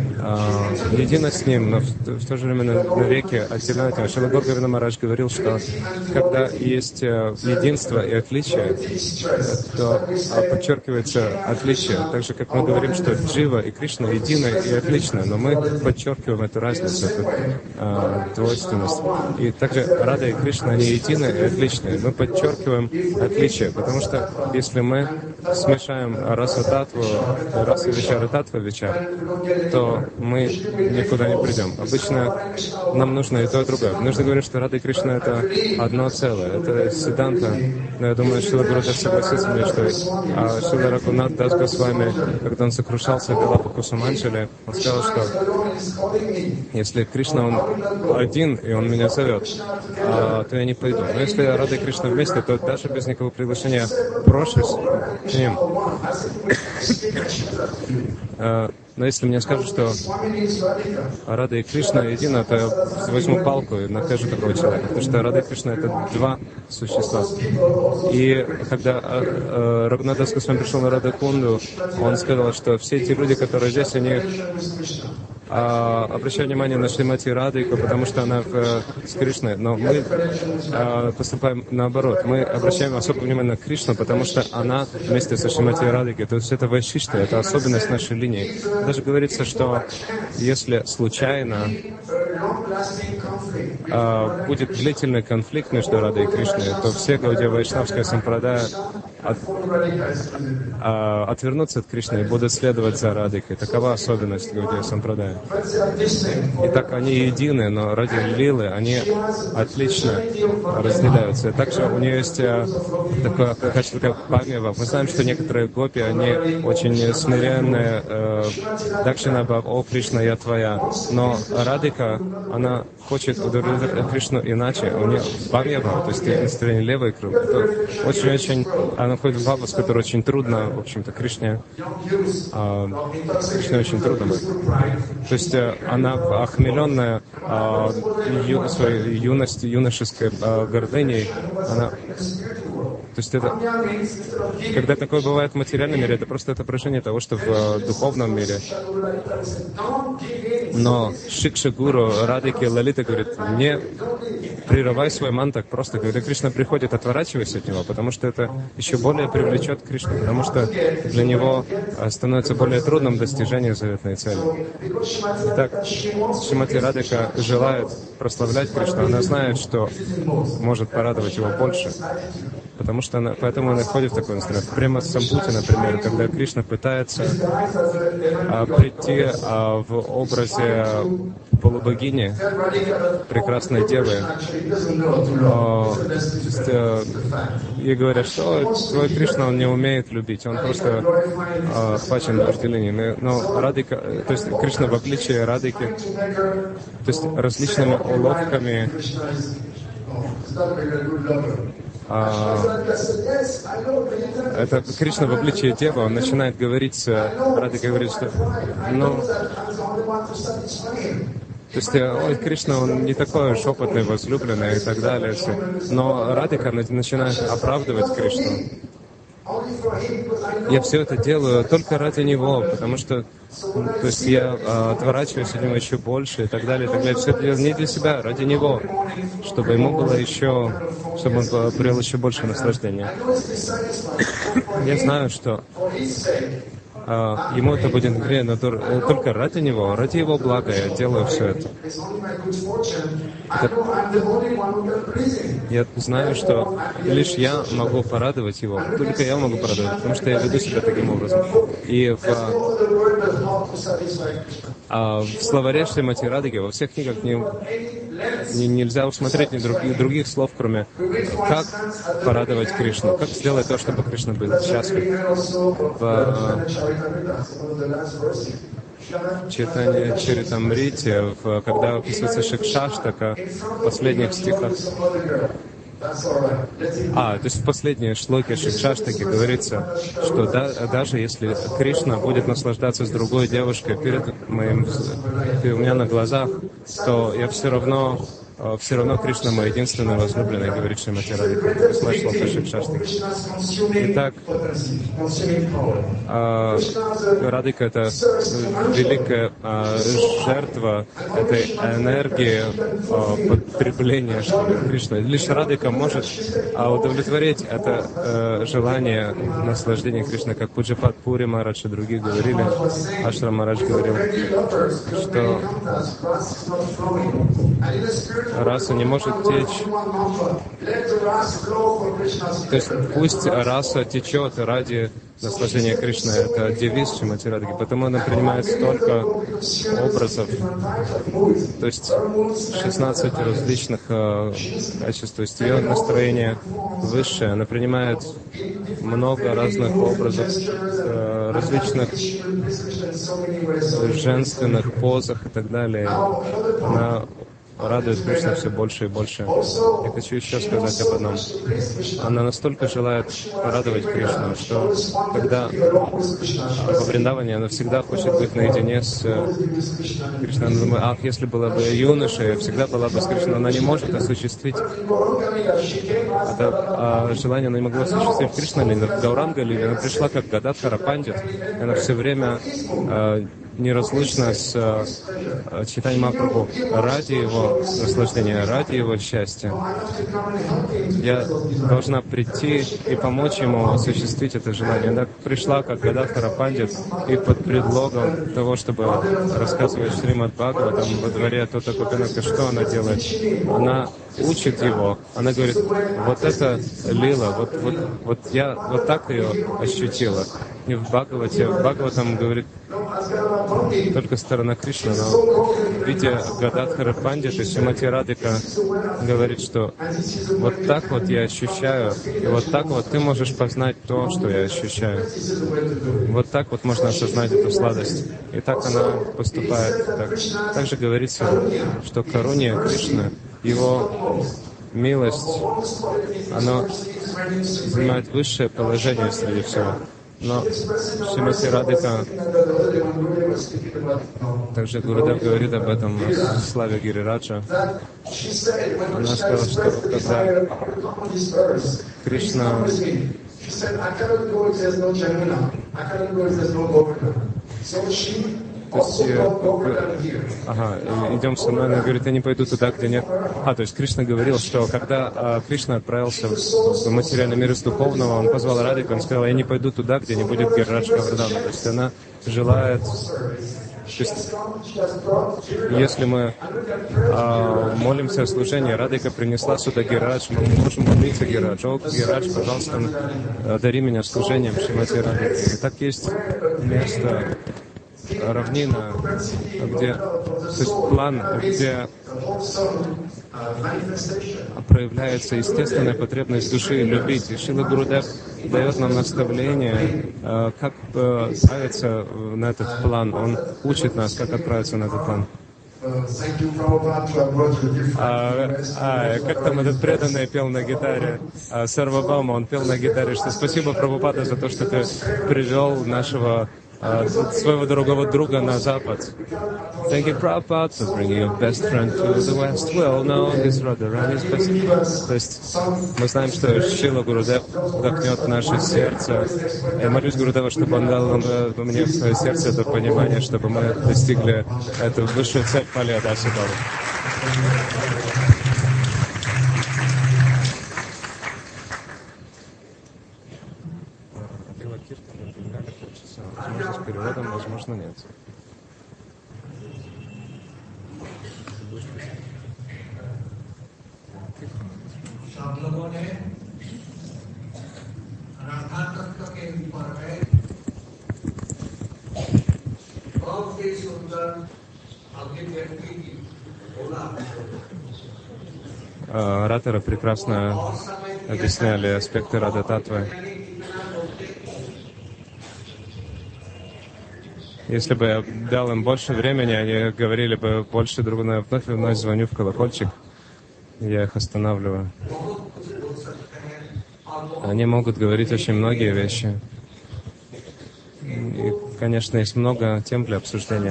едина с ним, но в то же время навеки отделена от него. Шрила Гургавинда Махарадж говорил, что когда есть единство и отличие, то подчеркивается отличие. Так же, как мы говорим, что Джива и Кришна едины и отличны, но мы подчеркиваем эту разницу, эту двойственность. И также Рада и Кришна, они едины и отличные. Мы подчеркиваем отличие, потому что если мы смешаем раса татву, раса вичара, татва вичар, то мы никуда не придем. Обычно нам нужно и то, и другое. Нужно говорить, что Рада и Кришна — это одно целое. Это Сиддханта. Но я думаю, Шрила Гурудев согласится мне, что Шрила Рагунат Дас Госвами, когда он сокрушался о Вилапа Кусуманджали, он сказал, что Если Кришна, он один, и он меня зовет, то я не пойду. Но если Рада и Кришна вместе, то даже без никакого приглашения брошусь к ним. Но если мне скажут, что Рада и Кришна едино, то я возьму палку и накажу такого человека. Потому что Рада и Кришна — это два существа. И когда Рагунатас Госвами пришел на Радакунду, он сказал, что все эти люди, которые здесь, они обращают внимание на Шримати Радхику, потому что она с Кришной. Но мы поступаем наоборот. Мы обращаем особое внимание на Кришну, потому что она вместе со Шримати Радхикой. То есть это вайшишта, это особенность нашей линии. Даже говорится, что если случайно будет длительный конфликт между Радой и Кришной, то все Гаудия Вайшнавская сампрадая отвернутся от Кришны и будут следовать за Радхикой. Такова особенность Гаудия сампрадая. Итак, они едины, но ради лилы они отлично разделяются. И также у нее есть такое качество, как памева. Мы знаем, что некоторые гопи, они очень смиренные. Дакшина Бхав, о Кришна, я твоя. Но Радхика, она хочет удовлетворить Кришну иначе. У нее памева, то есть настроение левой круг. Очень-очень, она входит в бхаву, с которой очень трудно, в общем-то, Кришне очень трудно быть. То есть она охмеленная своей юностью, юношеской гордыней, она... То есть это, когда такое бывает в материальном мире, это просто отображение того, что в духовном мире. Но Шикша Гуру, Радхики, Лалита говорит, не прерывай свой ман так просто. Когда Кришна приходит, отворачивайся от него, потому что это еще более привлечет Кришну, потому что для него становится более трудным достижение заветной цели. Итак, Шримати Радхика желает прославлять Кришну, она знает, что может порадовать его больше. Поэтому она входит в такой настроение. Прямо с Самбути, например, когда Кришна пытается прийти в образе полубогини, прекрасной девы. Ей говорят, что твой Кришна, он не умеет любить, он просто охвачен вожделением. Но Радхика, то есть Кришна в обличии Радхики, то есть различными уловками это Кришна в обличии Девы, он начинает говорить, Радхика говорит, что то есть, ой, Кришна, он не такой уж опытный, возлюбленный и так далее. Но Радхика начинает оправдывать Кришну. Я все это делаю только ради него, потому что, то есть я отворачиваюсь от него еще больше и так далее, и так далее. Все это делаю не для себя, ради него, чтобы ему было еще, чтобы он приобрел еще больше наслаждения. Я знаю, что ему это будет грех, но только ради него, ради его блага я делаю все это. Я знаю, что лишь я могу порадовать его, только я могу порадовать, потому что я веду себя таким образом. И в словаре Шримати Радхики, во всех книгах нельзя усмотреть ни других слов, кроме как порадовать Кришну, как сделать то, чтобы Кришна был счастлив. Читание Чаритамрити, когда описывается Шикшаштака в последних стихах. То есть в последней шлоке Шикшаштаки говорится, что даже если Кришна будет наслаждаться с другой девушкой у меня на глазах, то я все равно Кришна мой единственный возлюбленный, говорит Шримати Радхика. Итак, Радхика — это великая жертва этой энергии потребления Кришны. Лишь Радхика может удовлетворить это желание наслаждения Кришны, как Пуджапат Пури Марадж и другие говорили. Ашрам Марадж говорил, что раса не может течь. То есть пусть раса течет ради наслаждения Кришны. Это девиз Шримати Радхики. Потому она принимает столько образов. То есть 16 различных качеств. То есть ее настроение высшее. Она принимает много разных образов различных женственных позах и так далее. Она радует Кришну все больше и больше. Я хочу еще сказать об одном. Она настолько желает порадовать Кришну, что когда во Вриндаване она всегда хочет быть наедине с Кришной. Она думает, ах, если была бы юношей, всегда была бы с Кришной. Она не может осуществить это желание, она не могла осуществить Кришна Лилу. В Гауранга Лиле она пришла как Гададхара Пандит. Она все время неразлучно с Чайтанья Махапрабху ради его наслаждения, ради его счастья. Я должна прийти и помочь ему осуществить это желание. Она пришла как Гададхара Пандит, и под предлогом того, чтобы рассказывать Шримад Бхагаватам во дворе Тота Гопинака, что она делает? Она учит его. Она говорит, вот это лила, вот я вот так ее ощутила. Не в Бхагавате. В Бхагаватам говорит только сторона Кришны, но в виде Гададхара Пандита Шримати Радхика говорит, что вот так вот я ощущаю, и вот так вот ты можешь познать то, что я ощущаю. Вот так вот можно осознать эту сладость. И так она поступает. Также говорится, что Карунья Кришны, его милость, она занимает высшее положение среди всего. Но Шримати Радхика, также Гурудев говорит об этом в славе Гирираджа. Она сказала, что когда Кришна идем со мной, она говорит, я не пойду туда, где нет. То есть Кришна говорил, что когда Кришна отправился в материальный мир из духовного, он позвал Радхику, он сказал, я не пойду туда, где не будет Гирираджа Говардхана. То есть она желает... То есть, если мы молимся о служении, Радхика принесла сюда Гирираджа, мы можем молиться Гирираджу. О, Гирираджа, пожалуйста, дари меня служением Шримати Радхики. И так есть место, равнина, где, то есть план, где проявляется естественная потребность души любить. И Шрила Гурудев дает нам наставление, как отправиться на этот план. Он учит нас, как отправиться на этот план. Как там этот преданный пел на гитаре? Сарвабхаума, он пел на гитаре, что спасибо, Прабхупада, за то, что ты привел нашего своего дорогого друга на запад. Thank you, Prabhupada, for bringing your best friend to the west. Well known is Radharani's best. То есть мы знаем, что Шрила Гурудев вдохнет в наше сердце. Я молюсь Гурудева, чтобы он дал мне в свое сердце это понимание, чтобы мы достигли эту высшую цель Пали Адасидова. Возможно, с переводом, возможно, нет. सब लोगों ने राधा तत्व के ऊपर में बहुत ही सुंदर अभिव्यक्ति की बोला। Ораторы прекрасно объясняли аспекты Рада-татвы. Если бы я дал им больше времени, они говорили бы больше друг на друга. Вновь и вновь звоню в колокольчик, я их останавливаю. Они могут говорить очень многие вещи. И, конечно, есть много тем для обсуждения.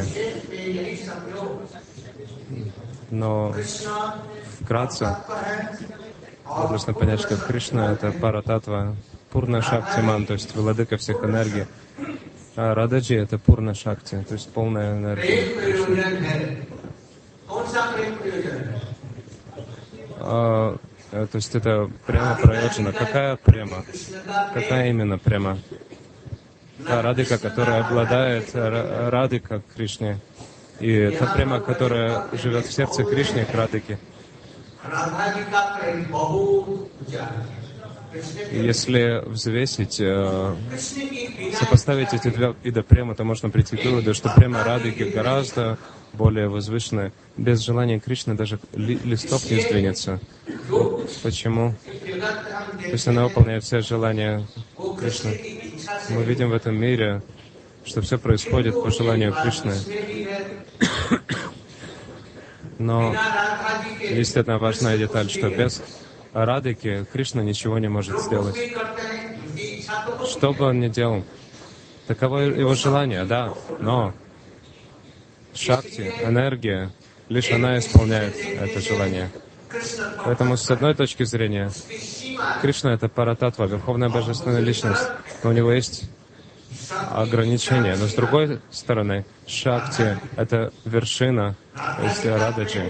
Но вкратце нужно понять, что Кришна — это Парататва, Пурна Шактиман, то есть владыка всех энергий. А Рададжи — это Пурна Шакти, то есть полная энергия. То есть это према Прайоджана. Какая према? Какая именно према? Та Радхика, которая обладает Радхика к Кришне. И та према, которая живет в сердце Кришны к Радхике. Если взвесить, сопоставить эти два вида премы, то можно прийти к выводу, что према Радхики гораздо более возвышенная. Без желания Кришны даже листок не сдвинется. Почему? То есть она выполняет все желания Кришны. Мы видим в этом мире что все происходит по желанию Кришны. Но есть одна важная деталь, что без Радхики Кришна ничего не может сделать. Что бы он ни делал, таково его желание, да, но Шакти, энергия, лишь она исполняет это желание. Поэтому, с одной точки зрения, Кришна — это Парататва, Верховная Божественная Личность, но у него есть ограничения. Но с другой стороны, Шакти — это вершина, то есть Рададжи.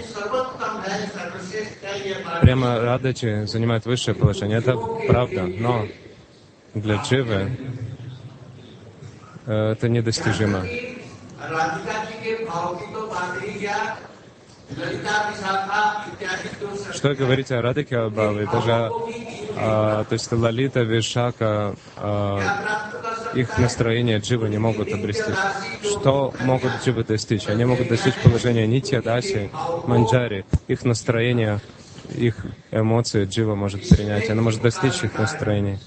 Прямо Рададжи занимает высшее положение. Это правда, но для дживы это недостижимо. Что говорить о Радхике Бхаве, даже то есть Лалита, Вишака, их настроение дживы не могут обрести. Что могут дживы достичь? Они могут достичь положения Нитья, Даси, Манджари. Их настроение, их эмоции джива может принять. Она может достичь их настроения.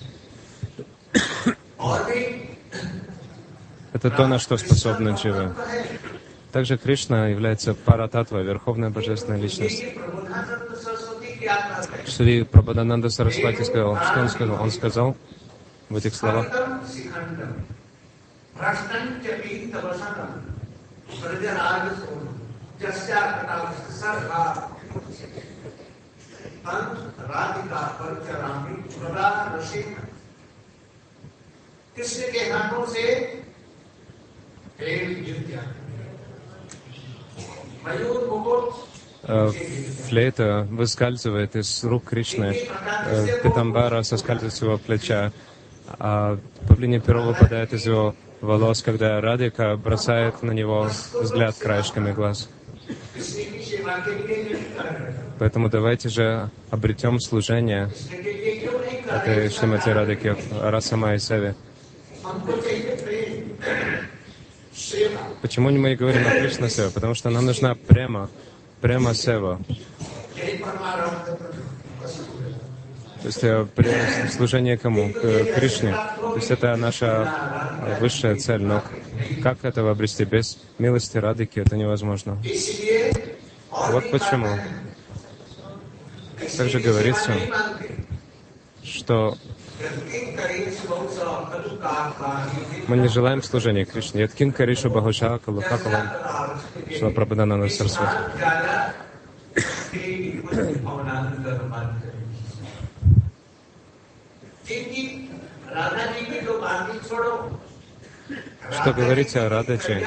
Это то, на что способны дживы. Также Кришна является Парататва, Верховная Божественная Личность. Шри Прабхадананда Сарасвати сказал, что он сказал? Он сказал в этих словах: флейта выскальзывает из рук Кришны, Питамбара соскальзывает с его плеча, а павлинье перо выпадает из его волос, когда Радхика бросает на него взгляд краешками глаз. Поэтому давайте же обретем служение этой Шримати Радхики в Расамай Севе. Почему мы говорим о Кришна Севе? Потому что нам нужна према Сева. То есть служение кому? Кришне. То есть это наша высшая цель. Но как этого обрести? Без милости Радхики это невозможно. Вот почему. Также говорится, что мы не желаем служения Кришне. Яткин Каришу Бахуша Калукакалам Шла Прабхадананда Сарасвати. Что говорить о Радхи?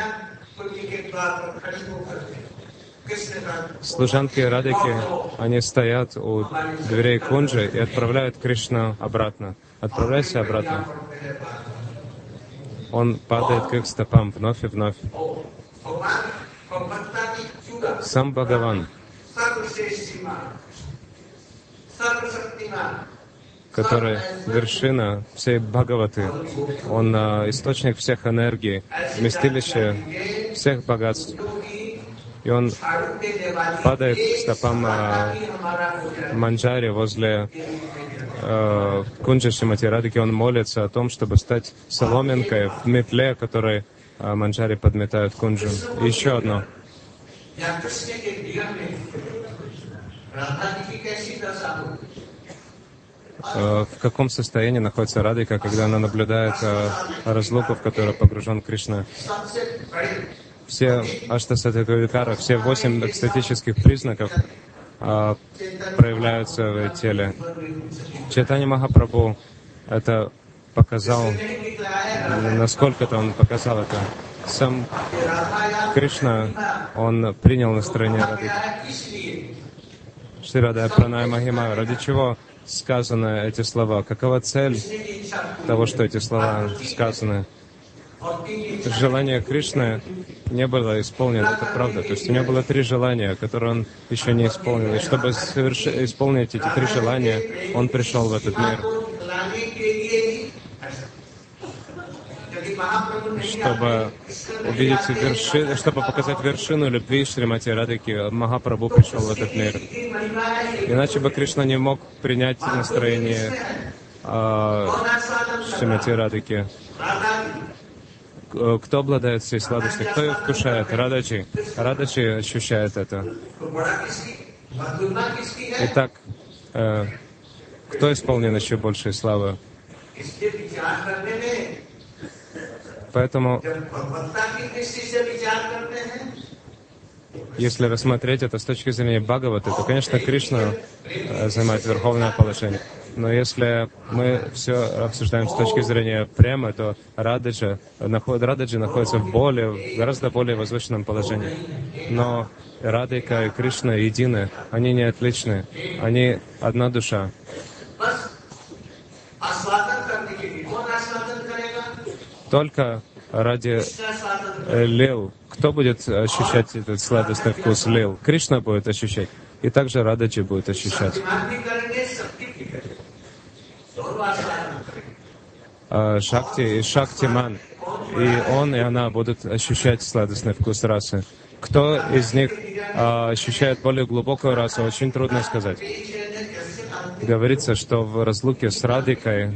Служанки Радхики, они стоят у дверей кунджи и отправляют Кришну обратно. Отправляйся обратно. Он падает к их стопам вновь и вновь. Сам Бхагаван, который вершина всей Бхагаваты, он источник всех энергий, вместилище всех богатств. И он падает к стопам Манджари возле Кунджи Шримати Радхики. Он молится о том, чтобы стать соломинкой в метле, которой Манджари подметают Кунджу. И еще одно. В каком состоянии находится Радхика, когда она наблюдает разлуку, в которую погружен Кришна? Все аштасатвикара, все 8 экстатических признаков проявляются в теле. Чайтанья Махапрабху это показал, насколько-то он показал это. Сам Кришна, он принял настроение Радхики. Шри Рада Пранай Махима. Ради чего сказаны эти слова? Какова цель того, что эти слова сказаны? Желание Кришны не было исполнено, это правда. То есть у него было 3 желания, которые он еще не исполнил. И чтобы исполнить эти 3 желания, он пришел в этот мир. Чтобы увидеть вершину, чтобы показать вершину любви Шримати Радхики, Махапрабху пришел в этот мир. Иначе бы Кришна не мог принять настроение Шримати Радхики. кто обладает всей сладостью, кто ее вкушает? Рададжи. Рададжи ощущает это. तो बड़ा किसकी तुलना किसकी है Итак, кто исполнен еще большей славы? इसके विचार करने में Поэтому, जब भगवत्ता की दृष्टि से विचार करते हैं если рассмотреть это с точки зрения Бхагаваты, то, конечно, Кришна занимает верховное положение. Но если мы все обсуждаем с точки зрения премы, то Рададжи находится в гораздо более возвышенном положении. Но Радхика и Кришна едины, они не отличны, они одна душа. बस आस्वादन करने के लिए कौन आस्वादन करेगा Только ради कृष्ण आस्वादन лил. Кто будет ощущать этот сладостный вкус лил? Кришна будет ощущать. И также Рададжи будет ощущать. शक्तिमान भी करेंगे शक्ति भी करेंगे दोनों आस्वादन करेंगे Шакти и Шактиман. И он, и она будут ощущать сладостный вкус расы. Кто из них ощущает более глубокую расу, очень трудно сказать. Говорится, что в разлуке с Радикой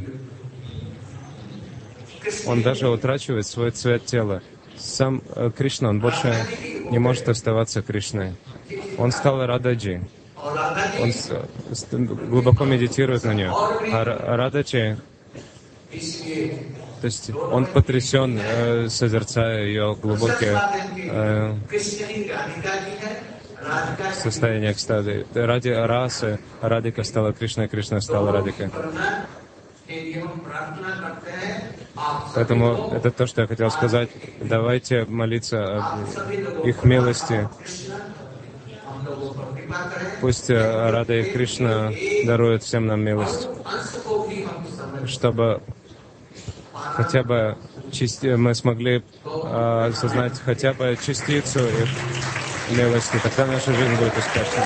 он даже утрачивает свой цвет тела. Сам Кришна, он больше не может оставаться Кришной. Он стал Рададжи. और राधा जी Глубоко медитирует на нее. А Рададжи, इसलिए то есть он потрясен, созерцая ее глубокие कृष्ण ही राधिका जी है राधिका जी состояние экстаза. Ради расы Радика стала Кришной, Кришна стала Радикой. करना के लिए हम प्रार्थना करते हैं आप Поэтому это то, что я хотел сказать. Давайте молиться об их милости. कृष्ण हम लोगों पर कृपा करें Пусть Рада и Кришна даруют всем нам милость, अंश को भी हम समझ чтобы хотя бы мы смогли осознать хотя бы частицу их милости. Тогда наша жизнь будет успешной.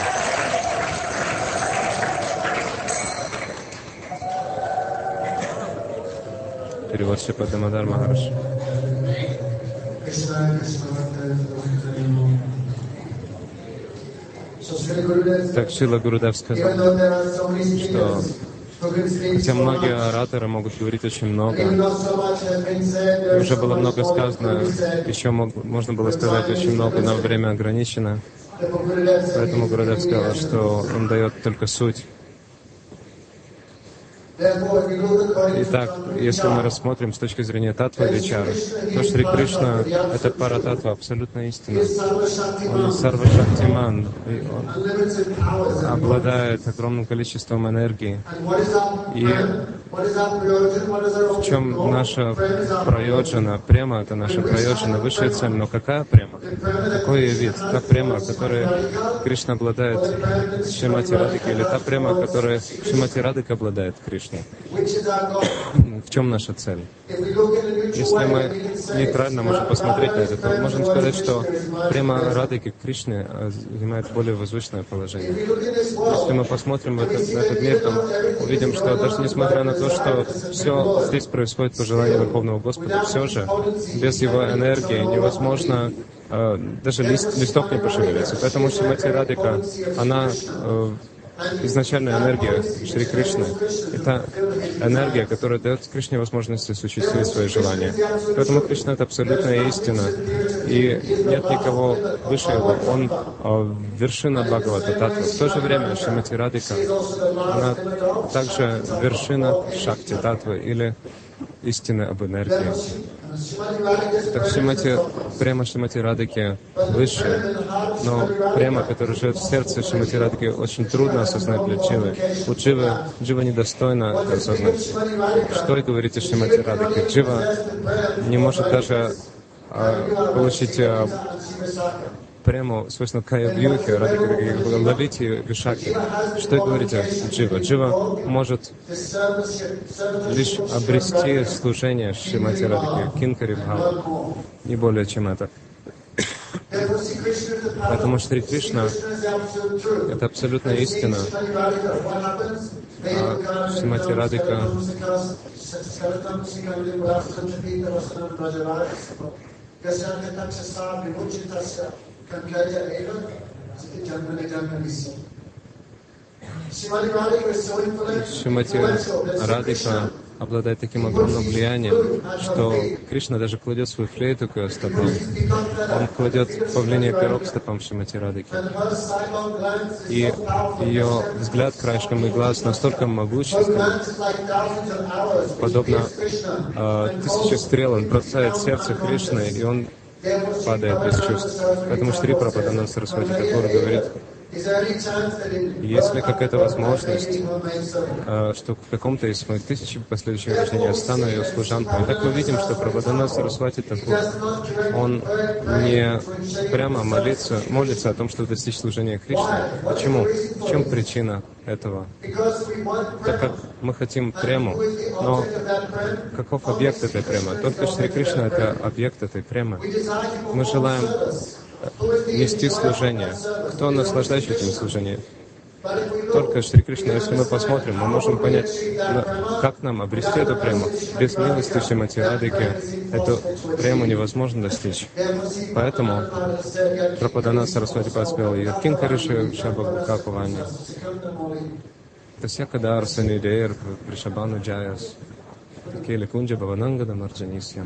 Перевод Шрипад Дамодар Махарадж. Так Шрила Гурудев сказал, что хотя многие ораторы могут говорить очень много, и уже было много сказано, еще можно было сказать очень много, но время ограничено. Поэтому Гурудев сказал, что он дает только суть. Итак, если мы рассмотрим с точки зрения татвы Вичара, то Шри Кришна — это парататва, абсолютная истина. Он Сарвашактиман, и он обладает огромным количеством энергии. И в чем наша прайоджана? Према — это наша прайоджана, высшая цель. Но какая према? Какой ее вид? Та према, которой Кришна обладает Шримати Радхика, или та према, которой Шримати Радхика обладает Кришной? В чем наша цель? Если мы нейтрально можем посмотреть на это, то можем сказать, что према Радхики к Кришне занимает более возвышенное положение. Если мы посмотрим на этот мир, то увидим, что даже несмотря на то, что все здесь происходит по желанию Верховного Господа, все же без его энергии невозможно, даже листок не пошевелится. Поэтому Шримати Радхика, она изначальная энергия Шри Кришны. Это энергия, которая дает Кришне возможность осуществить свои желания. Поэтому Кришна — это абсолютная истина. И нет никого выше его. Он вершина Бхагавата Татвы. В то же время Шримати Радхика, она также вершина Шакти Татвы, или истины об энергии. Так према Шримати Радхики выше, но према, которая живет в сердце Шримати Радхики, очень трудно осознать для Дживы. У Джива недостойно это осознать. Что и говорите Шримати Радхики? Джива не может даже получить прему, свойственно кая-вьюхи, ловить ее вишаки. Что и говорите Джива? Джива может лишь обрести служение Шримати Радхики, кинкари бхава, не более чем это. Поэтому Шри Кришна — это абсолютная истина. А Шримати Радхика Шримати Радхика обладает таким огромным влиянием, что Кришна даже кладет свою флейту к ее стопам. Он кладет павлиний пирог к стопам Шримати Радхики. И ее взгляд краешком глаз настолько могущественный, подобно 1000 стрел, он бросает сердце Кришны, и он падает без чувств. Поэтому Шри Прабхупада Сарасвати Такур говорит, есть ли какая-то возможность, что в каком-то из моих 1000 последующих рождений я стану ее служанкой. И так мы видим, что Прабхупада Сарасвати Такур, он не прямо молится о том, чтобы достичь служения Кришне. Почему? В чем причина этого? Так как мы хотим прему, но каков объект этой премы? Только Шри Кришна — это объект этой премы. Мы желаем нести служение. Кто наслаждающий этим служением? Только Шри Кришна. Если мы посмотрим, мы можем понять, как нам обрести эту прему. Без милости Шримати Радхики эту прему невозможно достичь. Поэтому Прабхупада Сарасвати Паспел и Кинкариши Шаба Какувани. Тася Кадар Санидеер Пришабану Джаяс Кели Кунджа Баванангада Марджанисьян.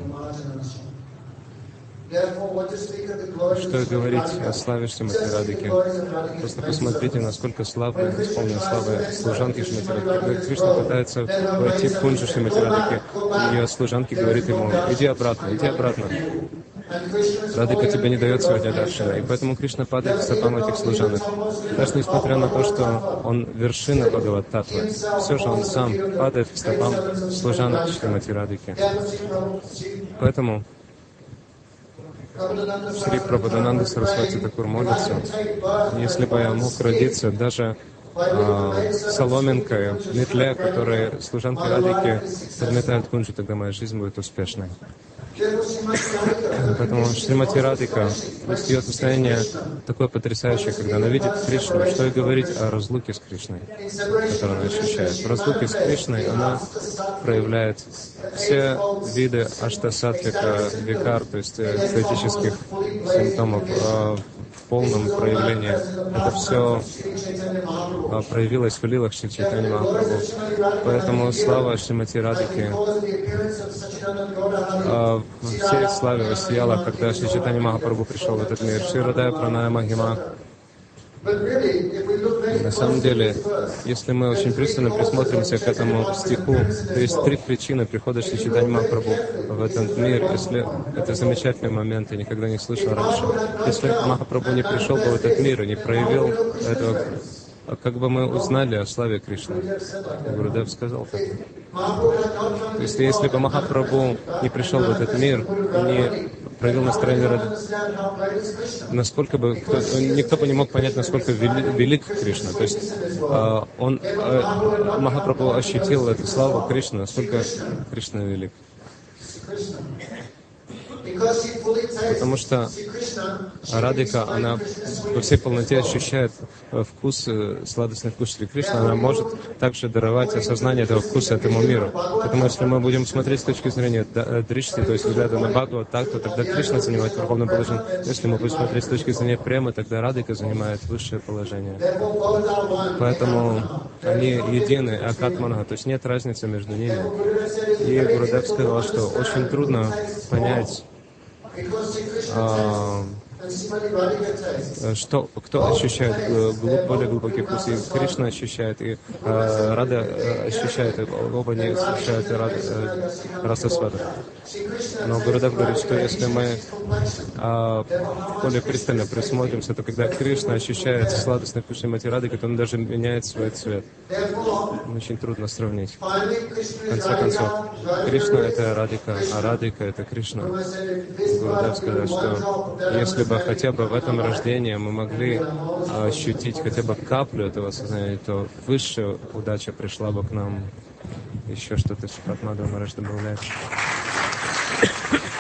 Что говорить о славе Шримати Радхики? Просто посмотрите, насколько славы, исполнена слава служанки Шримати Радхики. Когда Кришна пытается войти в кунджу Шримати Радхики, ее служанки говорит ему: иди обратно, иди обратно. Радхика тебе не дает сегодня даршана. И поэтому Кришна падает к стопам этих служанок. Даже несмотря на то, что он вершина Бхагават-татвы, все же он сам падает к стопам служанок Шримати Радхики. Поэтому Шри Прабхупада Сарасвати Такур молится: если бы я мог родиться даже соломинкой, метле, которой служанки Радхики подметают кунджу, тогда моя жизнь будет успешной. Поэтому Шримати Радхика, ее состояние такое потрясающее, когда она видит Кришну, что и говорить о разлуке с Кришной, которую она ощущает. В разлуке с Кришной она проявляет все виды аштасатвика, викар, то есть физических симптомов в полном проявлении. Это все проявилось в лилах Шри Чайтаньи Махапрабху. Поэтому слава Шримати Радхики всей их славе воссияла, когда Шри Чайтанья Махапрабху пришел в этот мир. Шри Радая Праная Махима. На самом деле, если мы очень пристально присмотримся к этому стиху, то есть 3 причины прихода Шри Чайтаньи Махапрабху в этот мир. Если это замечательный момент, я никогда не слышал раньше. Если Махапрабху не пришел бы в этот мир и не проявил этого, как бы мы узнали о славе Кришны? Гурудев сказал так. То есть, если бы Махапрабху не пришел в этот мир, не проявил настроение ради, насколько бы никто бы не мог понять, насколько велик Кришна. То есть Махапрабху ощутил эту славу Кришны, насколько Кришна велик. Потому что Радхика, она во всей полноте ощущает вкус, сладостный вкус Шри Кришны, она может также даровать осознание этого вкуса этому миру. Поэтому если мы будем смотреть с точки зрения дришти, то есть взгляда на Бхагават, то тогда Кришна занимает верховное положение. Если мы будем смотреть с точки зрения премы, тогда Радхика занимает высшее положение. Поэтому они едины, акатманха, то есть нет разницы между ними. И Гурудев сказал, что очень трудно понять, кто ощущает более глубокий вкус, и Кришна ощущает, и Рада ощущает, и оба не ощущают раса свата. Но Гурудев говорит, что если мы более пристально присмотримся, то когда Кришна ощущает сладостный вкус Шримати Радхики, то он даже меняет свой цвет. Очень трудно сравнить. В конце концов, Кришна — это Радхика, а Радхика — это Кришна. Гурудев сказал, что если бы хотя бы в этом рождении мы могли ощутить хотя бы каплю этого сознания, то высшая удача пришла бы к нам. Еще что-то Шримад Мадхава Махарадж добавляет.